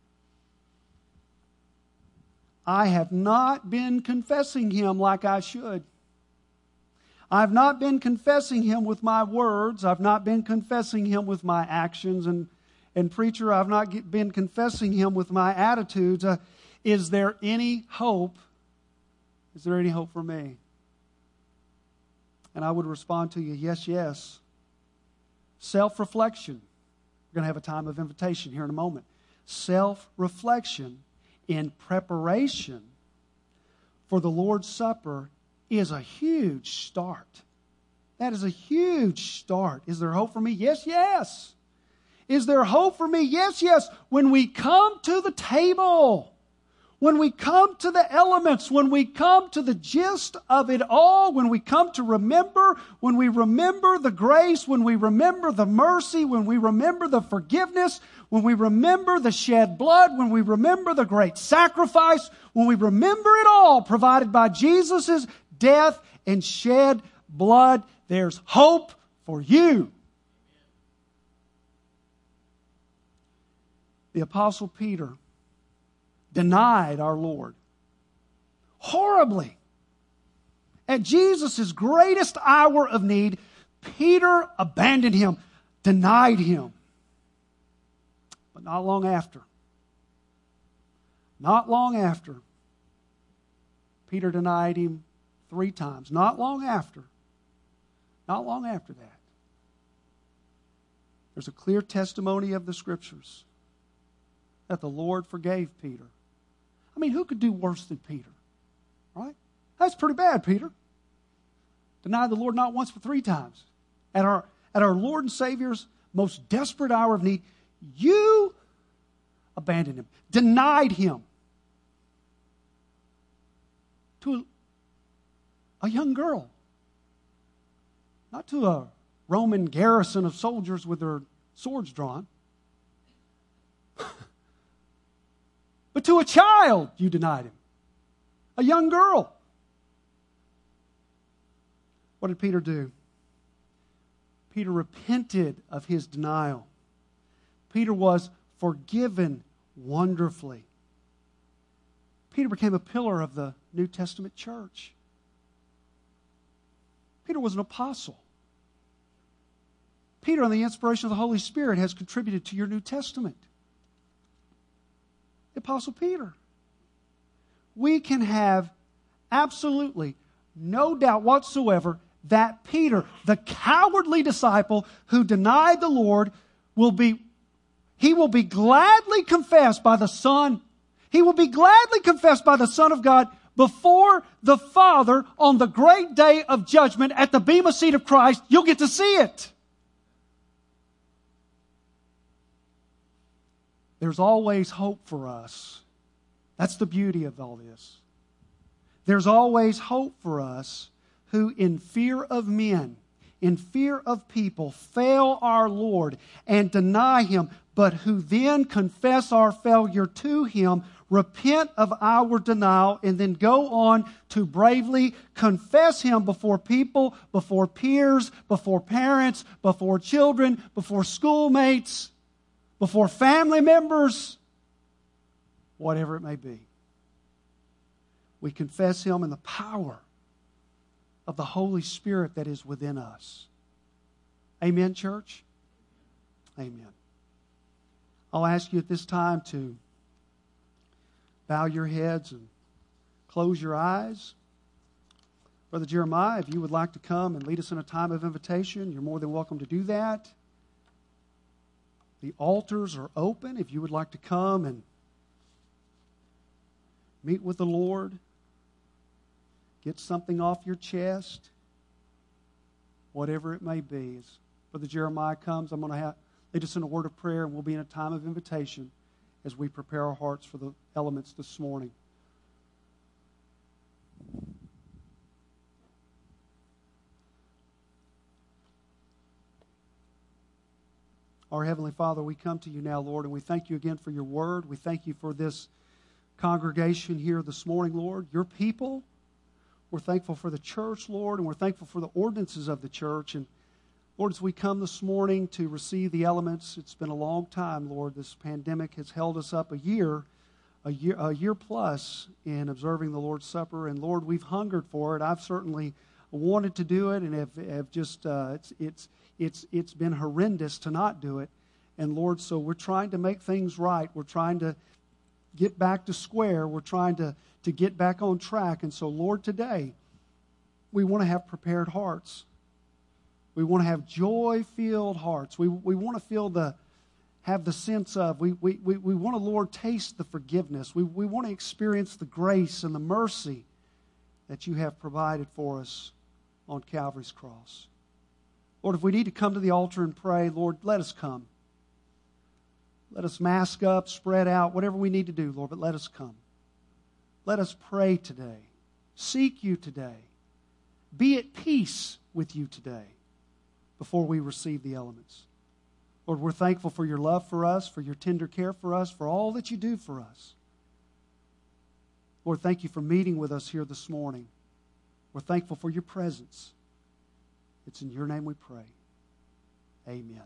Speaker 2: I have not been confessing Him like I should. I've not been confessing Him with my words. I've not been confessing Him with my actions. And preacher, I've not been confessing Him with my attitudes. Is there any hope? Is there any hope for me?" And I would respond to you, yes, yes. Self-reflection. We're going to have a time of invitation here in a moment. Self-reflection in preparation for the Lord's Supper is a huge start. That is a huge start. Is there hope for me? Yes, yes. Is there hope for me? Yes, yes. When we come to the table, when we come to the elements, when we come to the gist of it all, when we come to remember, when we remember the grace, when we remember the mercy, when we remember the forgiveness, when we remember the shed blood, when we remember the great sacrifice, when we remember it all provided by Jesus' death and shed blood, there's hope for you. The Apostle Peter denied our Lord horribly. At Jesus' greatest hour of need, Peter abandoned Him, denied Him. But not long after, Peter denied Him 3 times. Not long after that. There's a clear testimony of the Scriptures that the Lord forgave Peter. I mean, who could do worse than Peter? Right? That's pretty bad, Peter. Denied the Lord not once but 3 times. At our Lord and Savior's most desperate hour of need, you abandoned Him, denied Him to a young girl, not to a Roman garrison of soldiers with their swords drawn. But to a child, you denied Him. A young girl. What did Peter do? Peter repented of his denial. Peter was forgiven wonderfully. Peter became a pillar of the New Testament church. Peter was an apostle. Peter, on the inspiration of the Holy Spirit, has contributed to your New Testament. The Apostle Peter. we can have absolutely no doubt whatsoever that Peter, the cowardly disciple who denied the Lord, will be gladly confessed by the Son. He will be gladly confessed by the Son of God before the Father on the great day of judgment at the bema seat of Christ. You'll get to see it. There's always hope for us. That's the beauty of all this. There's always hope for us who in fear of men, in fear of people, fail our Lord and deny Him, but who then confess our failure to Him, repent of our denial, and then go on to bravely confess Him before people, before peers, before parents, before children, before schoolmates, before family members, whatever it may be. We confess Him in the power of the Holy Spirit that is within us. Amen, church? Amen. I'll ask you at this time to bow your heads and close your eyes. Brother Jeremiah, if you would like to come and lead us in a time of invitation, you're more than welcome to do that. The altars are open if you would like to come and meet with the Lord. Get something off your chest. Whatever it may be. As Brother Jeremiah comes, I'm going to lead us in a word of prayer, and we'll be in a time of invitation as we prepare our hearts for the elements this morning. Our Heavenly Father, we come to you now, Lord, and we thank you again for your word. We thank you for this congregation here this morning, Lord, your people. We're thankful for the church, Lord, and we're thankful for the ordinances of the church. And Lord, as we come this morning to receive the elements, it's been a long time, Lord. This pandemic has held us up a year plus in observing the Lord's Supper. And Lord, we've hungered for it. I've certainly wanted to do it, and have just it's been horrendous to not do it. And Lord, so we're trying to make things right. We're trying to get back to square. We're trying to get back on track. And so, Lord, today we want to have prepared hearts. We want to have joy-filled hearts. We want to have the sense of, we want to, Lord, taste the forgiveness. We want to experience the grace and the mercy that you have provided for us on Calvary's cross. Lord, if we need to come to the altar and pray, Lord, let us come. Let us mask up, spread out, whatever we need to do, Lord, but let us come. Let us pray today. Seek you today. Be at peace with you today before we receive the elements. Lord, we're thankful for your love for us, for your tender care for us, for all that you do for us. Lord, thank you for meeting with us here this morning. We're thankful for your presence. It's in your name we pray. Amen.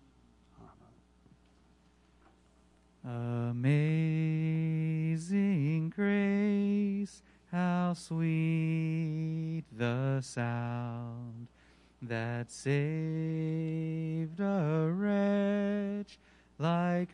Speaker 1: Amazing grace, how sweet the sound that saved a wretch like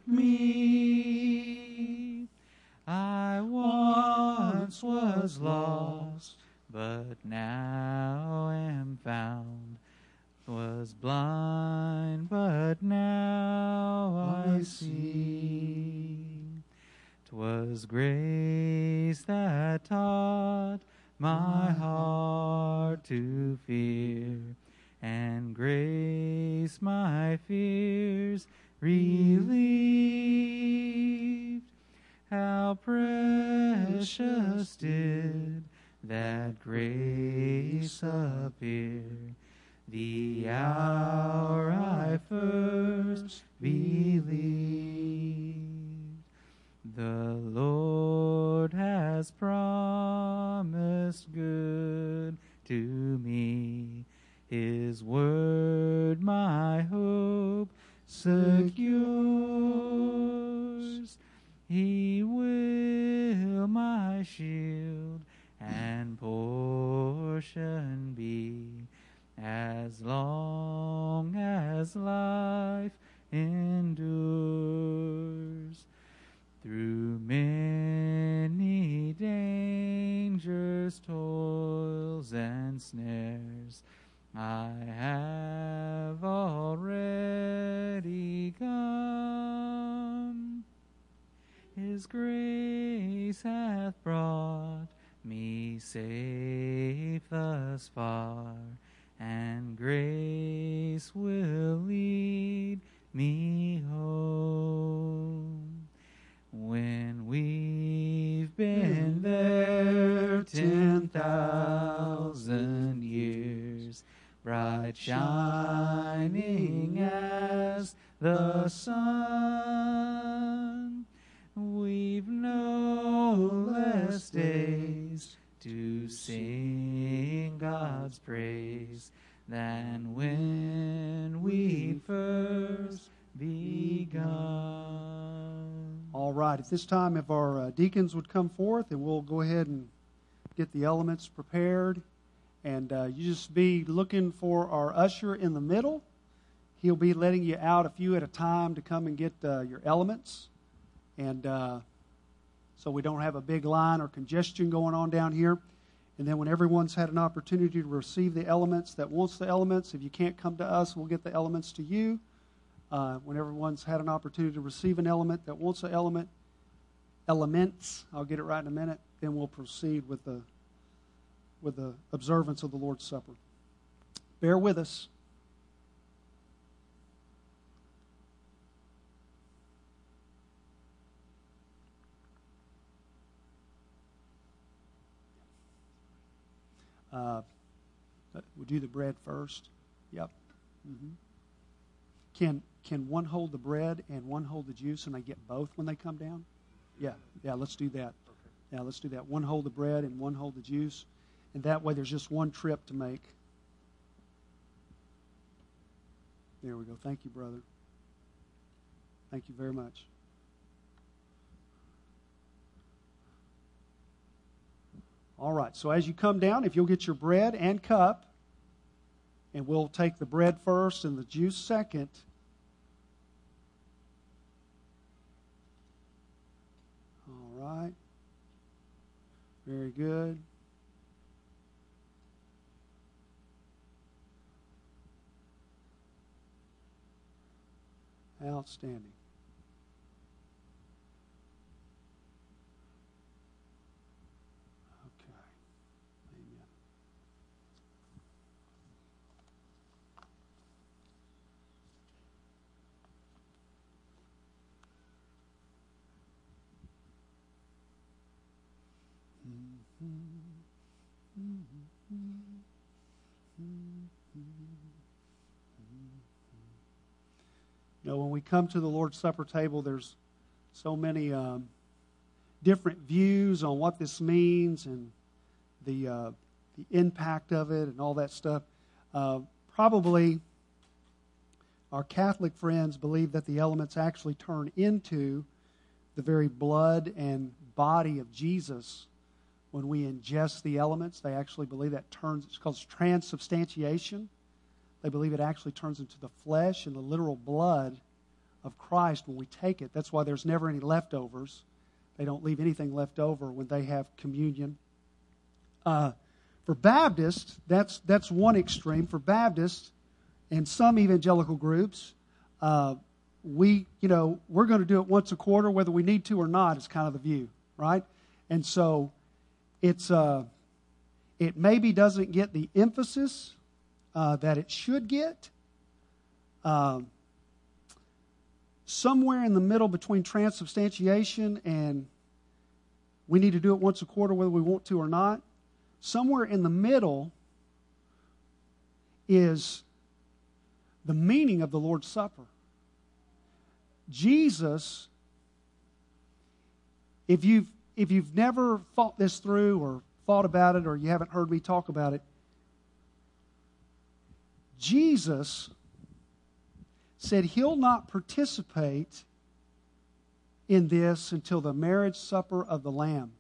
Speaker 1: me. I once was lost, but now am found. Was blind, but now I see. 'Twas grace that taught my heart to fear, and grace my fears relieved. How precious did that grace appear, the hour I first believed. The Lord has promised good to me, His word my hope secures. He will my shield and portion be, as long as life endures. Through many days snails and snares. I have already come. His grace hath brought me safe thus far, and grace will lead me home. When we've been there 10,000 years, bright shining as the sun, we've no less days to sing God's praise than when we first begun.
Speaker 2: All right, at this time, if our deacons would come forth, and we'll go ahead and get the elements prepared. And you just be looking for our usher in the middle. He'll be letting you out a few at a time to come and get your elements. And so we don't have a big line or congestion going on down here. And then when everyone's had an opportunity to receive the elements that wants the elements, if you can't come to us, we'll get the elements to you. When everyone's had an opportunity to receive an element that wants an elements, I'll get it right in a minute, then we'll proceed with the observance of the Lord's Supper. Bear with us. We'll do the bread first. Yep. Mm-hmm. Can one hold the bread and one hold the juice, and they get both when they come down? Yeah, let's do that. Okay. Yeah, let's do that. One hold the bread and one hold the juice, and that way there's just one trip to make. There we go. Thank you, brother. Thank you very much. All right, so as you come down, if you'll get your bread and cup, and we'll take the bread first and the juice second. All right. Very good. Outstanding. You know, when we come to the Lord's Supper table, there's so many different views on what this means and the impact of it and all that stuff. Probably our Catholic friends believe that the elements actually turn into the very blood and body of Jesus. When we ingest the elements, they actually believe that it's called transubstantiation. They believe it actually turns into the flesh and the literal blood of Christ when we take it. That's why there's never any leftovers. They don't leave anything left over when they have communion. For Baptists, that's one extreme. For Baptists and some evangelical groups, we're going to do it once a quarter, whether we need to or not, is kind of the view, right? And so it maybe doesn't get the emphasis that it should get. Somewhere in the middle between transubstantiation and we need to do it once a quarter whether we want to or not, somewhere in the middle is the meaning of the Lord's Supper. Jesus, if you've never thought this through or thought about it or you haven't heard me talk about it, Jesus said he'll not participate in this until the marriage supper of the Lamb.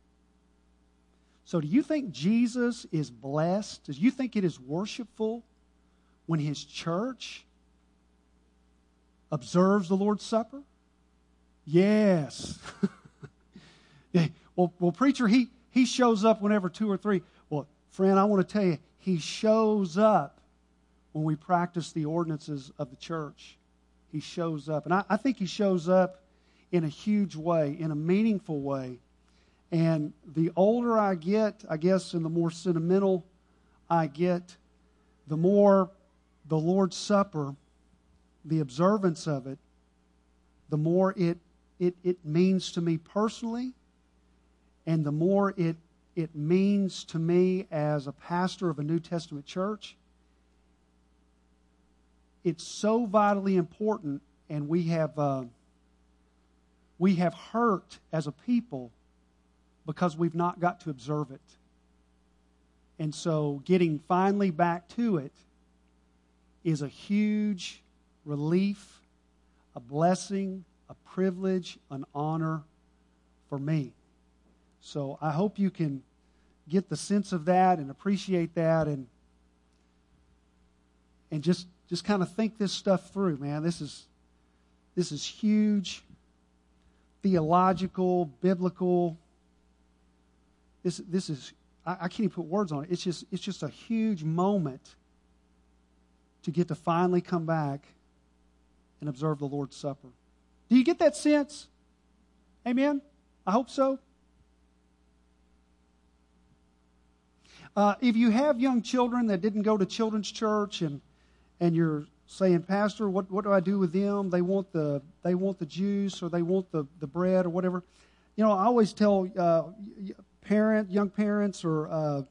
Speaker 2: So do you think Jesus is blessed? Do you think it is worshipful when his church observes the Lord's Supper? Yes. Yeah. Well, preacher, he shows up whenever two or three. Well, Friend, I want to tell you, He shows up when we practice the ordinances of the church. He shows up. And I think He shows up in a huge way, in a meaningful way. And the older I get, I guess, and the more sentimental I get, the more the Lord's Supper, the observance of it, the more it means to me personally, and the more it means to me as a pastor of a New Testament church. It's so vitally important, and we have hurt as a people because we've not got to observe it. And so getting finally back to it is a huge relief, a blessing, a privilege, an honor for me. So I hope you can get the sense of that and appreciate that and just kind of think this stuff through, man. This is huge, theological, biblical. This is, I can't even put words on it. It's just a huge moment to get to finally come back and observe the Lord's Supper. Do you get that sense? Amen? I hope so. If you have young children that didn't go to children's church and you're saying, Pastor, what do I do with them? They want the juice or they want the bread or whatever. You know, I always tell young parents or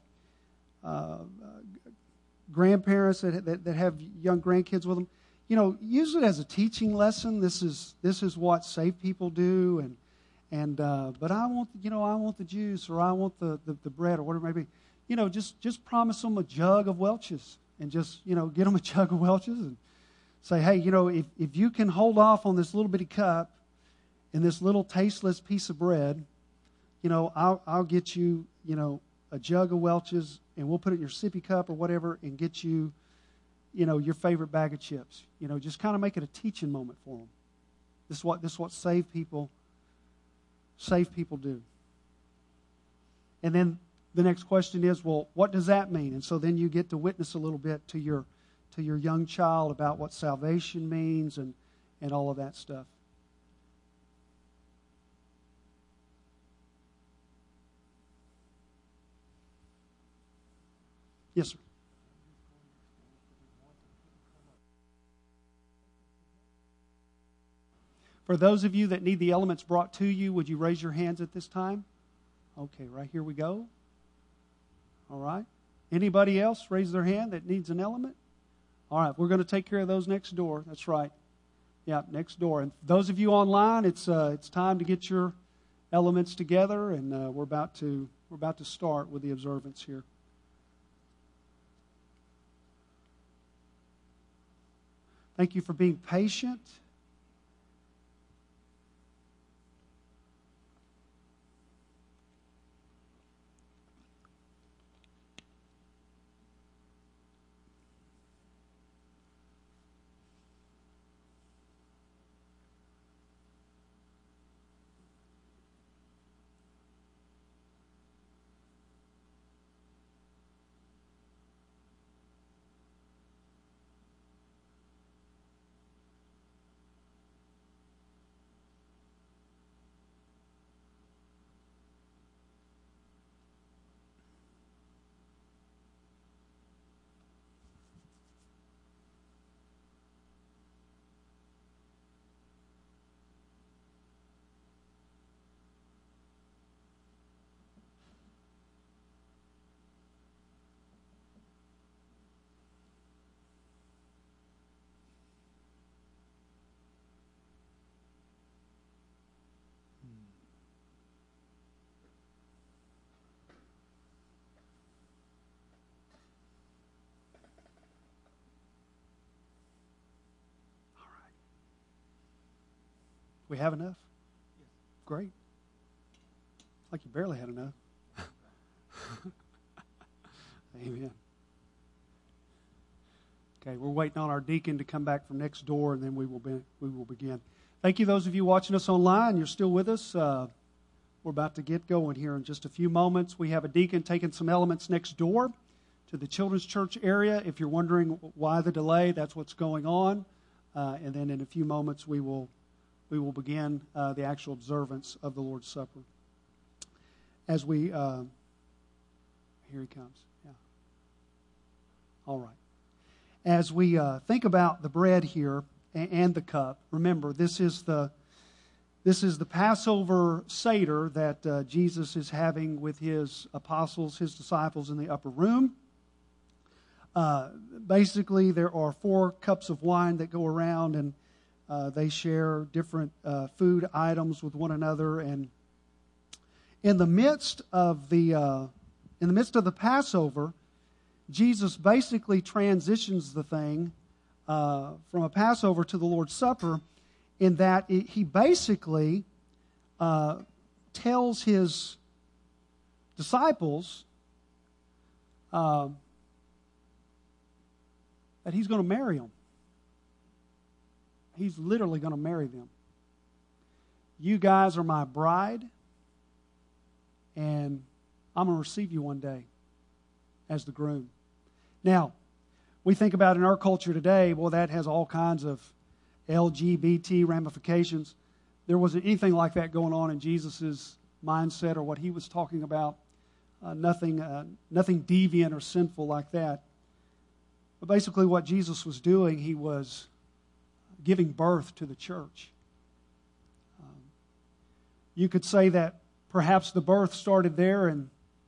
Speaker 2: grandparents that have young grandkids with them, you know, use it as a teaching lesson. This is what saved people do, but I want the juice or I want the bread or whatever it may be. You know, just promise them a jug of Welch's and just, you know, get them a jug of Welch's and say, hey, you know, if you can hold off on this little bitty cup and this little tasteless piece of bread, you know, I'll get you, you know, a jug of Welch's and we'll put it in your sippy cup or whatever and get you, you know, your favorite bag of chips. You know, just kind of make it a teaching moment for them. This is what saved people do. And then the next question is, well, what does that mean? And so then you get to witness a little bit to your young child about what salvation means and all of that stuff. Yes, sir. For those of you that need the elements brought to you, would you raise your hands at this time? Okay, right here we go. All right. Anybody else raise their hand that needs an element? All right, we're going to take care of those next door. That's right. Yeah, next door. And those of you online, it's time to get your elements together, and we're about to start with the observance here. Thank you for being patient. We have enough? Yes. Great. It's like you barely had enough. Amen. Okay, we're waiting on our deacon to come back from next door, and then we will begin. Thank you, those of you watching us online. You're still with us. We're about to get going here in just a few moments. We have a deacon taking some elements next door to the children's church area. If you're wondering why the delay, that's what's going on. And then in a few moments, we will begin the actual observance of the Lord's Supper. As we, here he comes. Yeah. All right. As we think about the bread here and the cup, remember this is the Passover Seder that Jesus is having with his apostles, his disciples in the upper room. Basically, there are 4 cups of wine that go around, and they share different food items with one another. And in the midst of the Passover, Jesus basically transitions the thing from a Passover to the Lord's Supper, in that he basically tells his disciples that he's going to marry them. He's literally going to marry them. You guys are my bride, and I'm going to receive you one day as the groom. Now, we think about in our culture today, well, that has all kinds of LGBT ramifications. There wasn't anything like that going on in Jesus' mindset or what he was talking about. Nothing deviant or sinful like that. But basically what Jesus was doing, he was giving birth to the church. You could say that perhaps the birth started there, and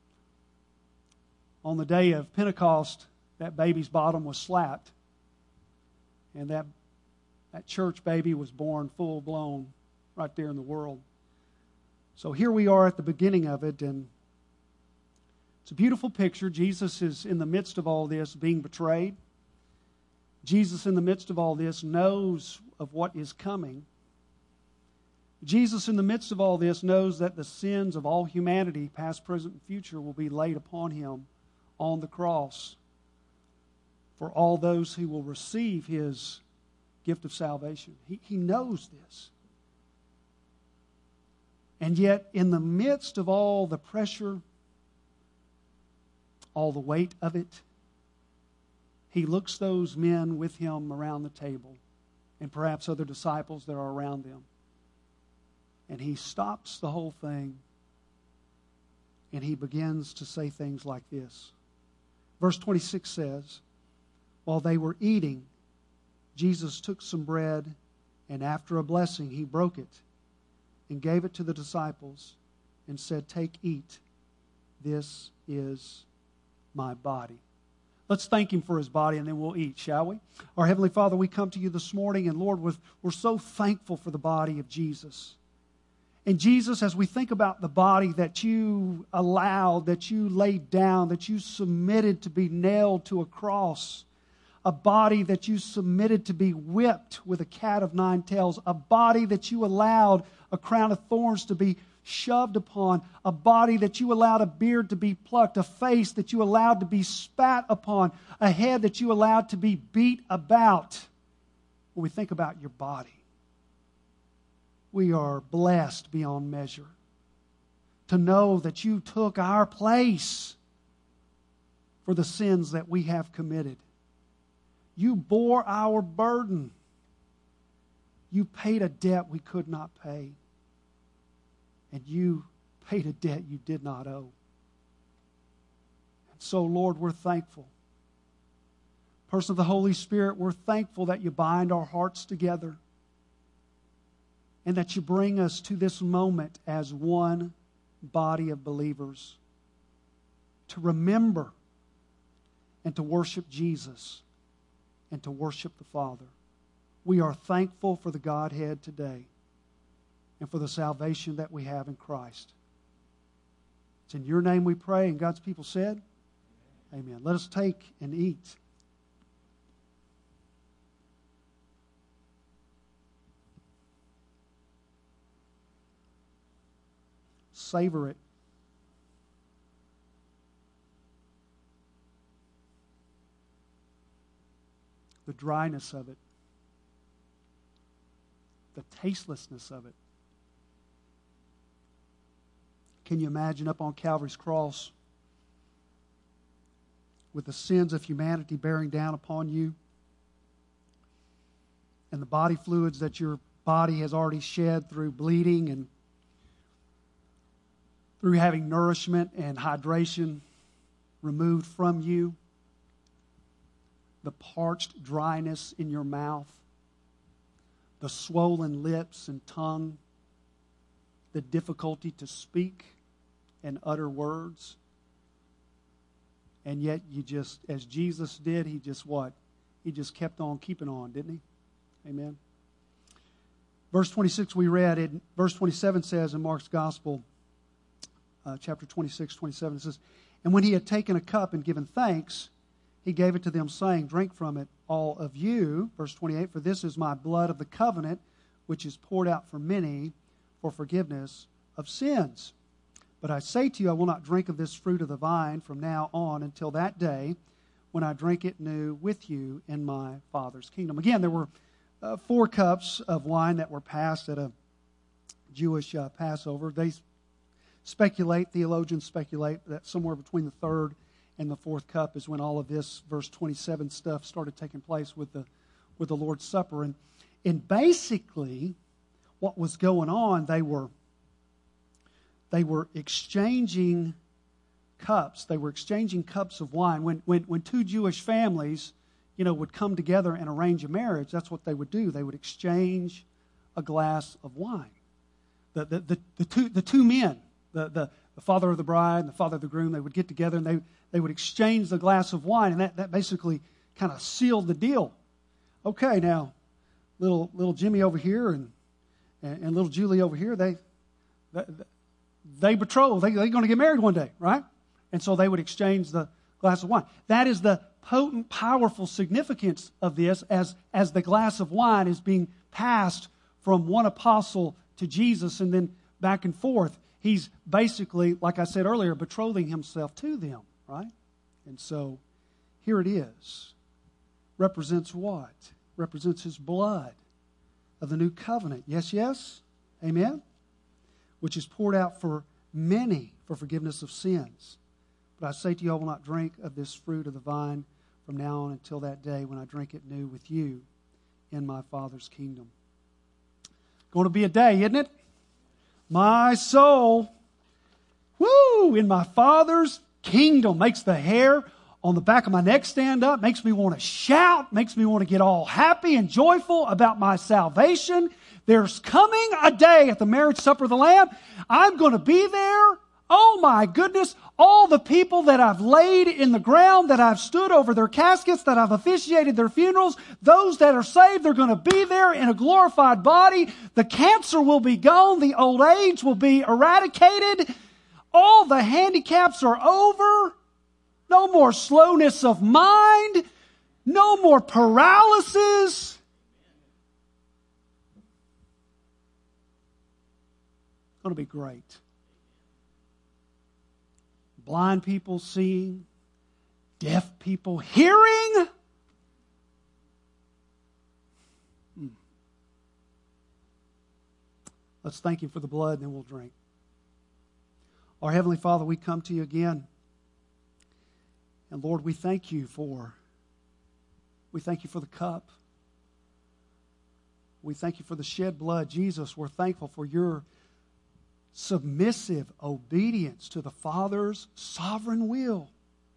Speaker 2: on the day of Pentecost, that baby's bottom was slapped, and that church baby was born full-blown right there in the world. So here we are at the beginning of it, and it's a beautiful picture. Jesus is in the midst of all this being betrayed. Jesus in the midst of all this knows of what is coming. Jesus in the midst of all this knows that the sins of all humanity, past, present, and future, will be laid upon him on the cross for all those who will receive his gift of salvation. He knows this. And yet, in the midst of all the pressure, all the weight of it, he looks those men with him around the table, and perhaps other disciples that are around them, and he stops the whole thing, and he begins to say things like this. Verse 26 says, while they were eating, Jesus took some bread, and after a blessing, he broke it and gave it to the disciples and said, take, eat. This is my body. Let's thank him for his body, and then we'll eat, shall we? Our Heavenly Father, we come to you this morning, and Lord, we're so thankful for the body of Jesus. And Jesus, as we think about the body that you allowed, that you laid down, that you submitted to be nailed to a cross, a body that you submitted to be whipped with a cat of 9 tails, a body that you allowed a crown of thorns to be shoved upon, a body that you allowed a beard to be plucked, a face that you allowed to be spat upon, a head that you allowed to be beat about. When we think about your body, we are blessed beyond measure to know that you took our place for the sins that we have committed. You bore our burden. You paid a debt we could not pay. And you paid a debt you did not owe. And so, Lord, we're thankful. Person of the Holy Spirit, we're thankful that you bind our hearts together and that you bring us to this moment as one body of believers to remember and to worship Jesus and to worship the Father. We are thankful for the Godhead today and for the salvation that we have in Christ. It's in your name we pray, and God's people said, amen. Let us take and eat. Savor it. The dryness of it. The tastelessness of it. Can you imagine up on Calvary's cross with the sins of humanity bearing down upon you and the body fluids that your body has already shed through bleeding and through having nourishment and hydration removed from you, the parched dryness in your mouth, the swollen lips and tongue, the difficulty to speak and utter words. And yet you just, as Jesus did, He just what? He just kept on keeping on, didn't He? Amen. Verse 26 we read, in verse 27 says in Mark's Gospel, chapter 26, 27, it says, "And when He had taken a cup and given thanks, He gave it to them, saying, Drink from it, all of you." Verse 28, "For this is my blood of the covenant, which is poured out for many for forgiveness of sins. But I say to you, I will not drink of this fruit of the vine from now on until that day when I drink it new with you in my Father's kingdom." Again, there were 4 cups of wine that were passed at a Jewish Passover. Theologians speculate that somewhere between the 3rd and the 4th cup is when all of this verse 27 stuff started taking place with the Lord's Supper. And basically what was going on, they were exchanging cups. They were exchanging cups of wine. When 2 Jewish families, would come together and arrange a marriage, that's what they would do. They would exchange a glass of wine. The two men, the father of the bride and the father of the groom, they would get together and they would exchange the glass of wine, and that basically kind of sealed the deal. Okay, now little Jimmy over here and little Julie over here, they betroth. They're going to get married one day, right? And so they would exchange the glass of wine. That is the potent, powerful significance of this as the glass of wine is being passed from one apostle to Jesus and then back and forth. He's basically, like I said earlier, betrothing himself to them, right? And so here it is. Represents what? Represents His blood of the new covenant. Yes, yes? Amen? Which is poured out for many for forgiveness of sins. But I say to you, I will not drink of this fruit of the vine from now on until that day when I drink it new with you in my Father's kingdom. Going to be a day, isn't it? My soul, in my Father's kingdom, makes the hair on the back of my neck stand up, makes me want to shout, makes me want to get all happy and joyful about my salvation. There's coming a day at the marriage supper of the Lamb. I'm going to be there. Oh my goodness, all the people that I've laid in the ground, that I've stood over their caskets, that I've officiated their funerals, those that are saved, they're going to be there in a glorified body. The cancer will be gone. The old age will be eradicated. All the handicaps are over. No more slowness of mind. No more paralysis. It's going to be great. Blind people seeing, deaf people hearing. Let's thank Him for the blood, and then we'll drink. Our Heavenly Father, we come to You again. And Lord, we thank You for the cup. We thank You for the shed blood. Jesus, we're thankful for Your submissive obedience to the Father's sovereign will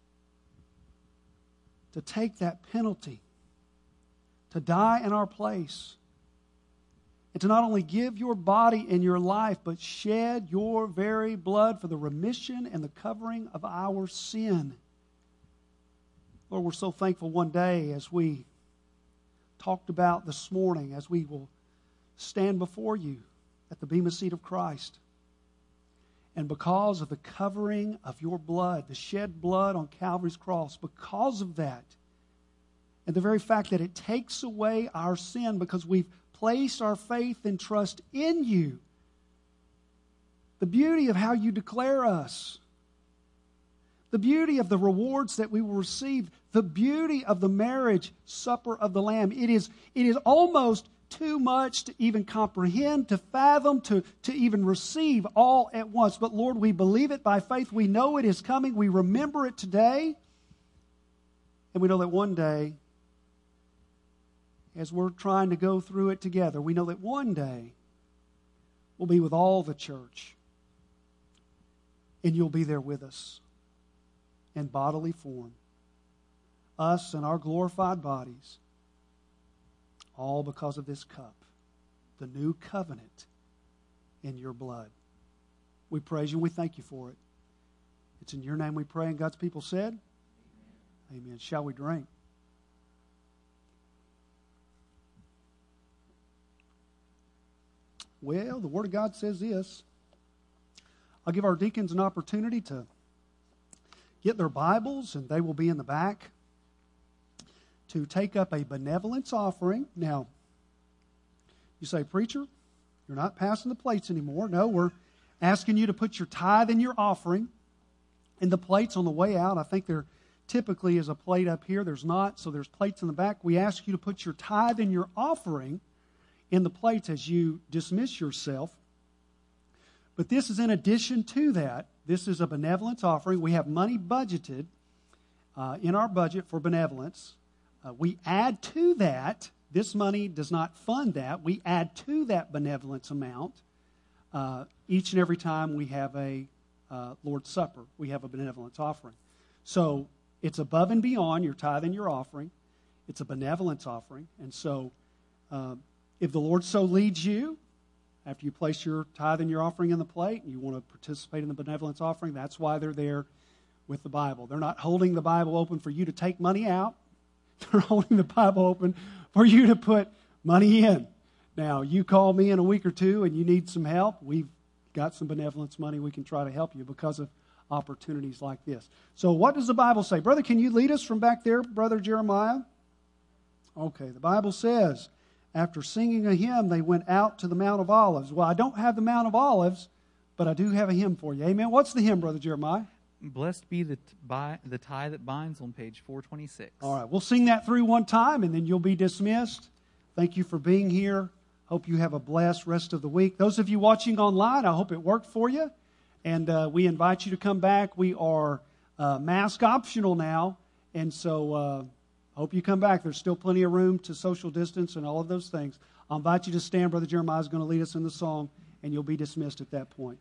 Speaker 2: to take that penalty, to die in our place, and to not only give Your body and Your life, but shed Your very blood for the remission and the covering of our sin. Lord, we're so thankful one day, as we talked about this morning, as we will stand before You at the bema seat of Christ. And because of the covering of Your blood, the shed blood on Calvary's cross, because of that, and the very fact that it takes away our sin because we've placed our faith and trust in You, the beauty of how You declare us, the beauty of the rewards that we will receive, the beauty of the marriage supper of the Lamb, it is almost too much to even comprehend, to fathom, to even receive all at once. But Lord, we believe it by faith. We know it is coming. We remember it today. And we know that one day, as we're trying to go through it together, we know that one day we'll be with all the church. And you'll be there with us in bodily form. Us and our glorified bodies. All because of this cup. The new covenant in your blood. We praise you and we thank you for it. It's in your name we pray, and God's people said, Amen. Shall we drink? Well, the Word of God says this. I'll give our deacons an opportunity to get their Bibles, and they will be in the back, to take up a benevolence offering. Now, you say, preacher, you're not passing the plates anymore. No, we're asking you to put your tithe and your offering in the plates on the way out. I think there typically is a plate up here. There's not, so there's plates in the back. We ask you to put your tithe and your offering in the plates as you dismiss yourself. But this is in addition to that. This is a benevolence offering. We have money budgeted in our budget for benevolence. We add to that. This money does not fund that. We add to that benevolence amount each and every time we have a Lord's Supper. We have a benevolence offering. So it's above and beyond your tithe and your offering. It's a benevolence offering. And so if the Lord so leads you, after you place your tithe and your offering in the plate and you want to participate in the benevolence offering, that's why they're there with the Bible. They're not holding the Bible open for you to take money out. They're holding the Bible open for you to put money in. Now, you call me in a week or two and you need some help. We've got some benevolence money. We can try to help you because of opportunities like this. So what does the Bible say? Brother, can you lead us from back there, Brother Jeremiah? Okay, the Bible says, after singing a hymn, they went out to the Mount of Olives. Well, I don't have the Mount of Olives, but I do have a hymn for you. Amen. What's the hymn, Brother Jeremiah?
Speaker 1: Blessed be the tie that binds on page 426.
Speaker 2: All right, we'll sing that through one time, and then you'll be dismissed. Thank you for being here. Hope you have a blessed rest of the week. Those of you watching online, I hope it worked for you. And we invite you to come back. We are mask optional now, and so hope you come back. There's still plenty of room to social distance and all of those things. I'll invite you to stand. Brother Jeremiah is going to lead us in the song, and you'll be dismissed at that point.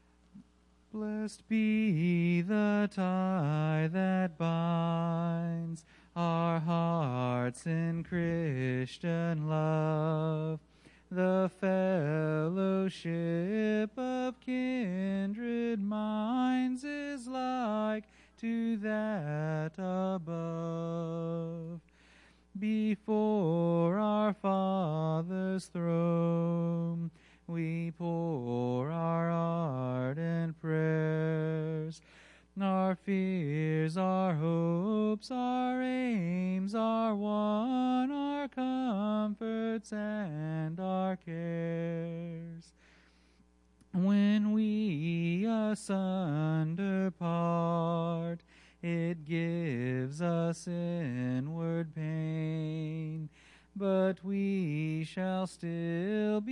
Speaker 1: Blessed be the tie that binds our hearts in Christian love, the fellowship of kindred minds is like to that above. Before our Father's throne, we pour our ardent prayers, our fears, our hopes, our aims, our one, our comforts, and our cares. When we asunder part, it gives us inward pain, but we shall still be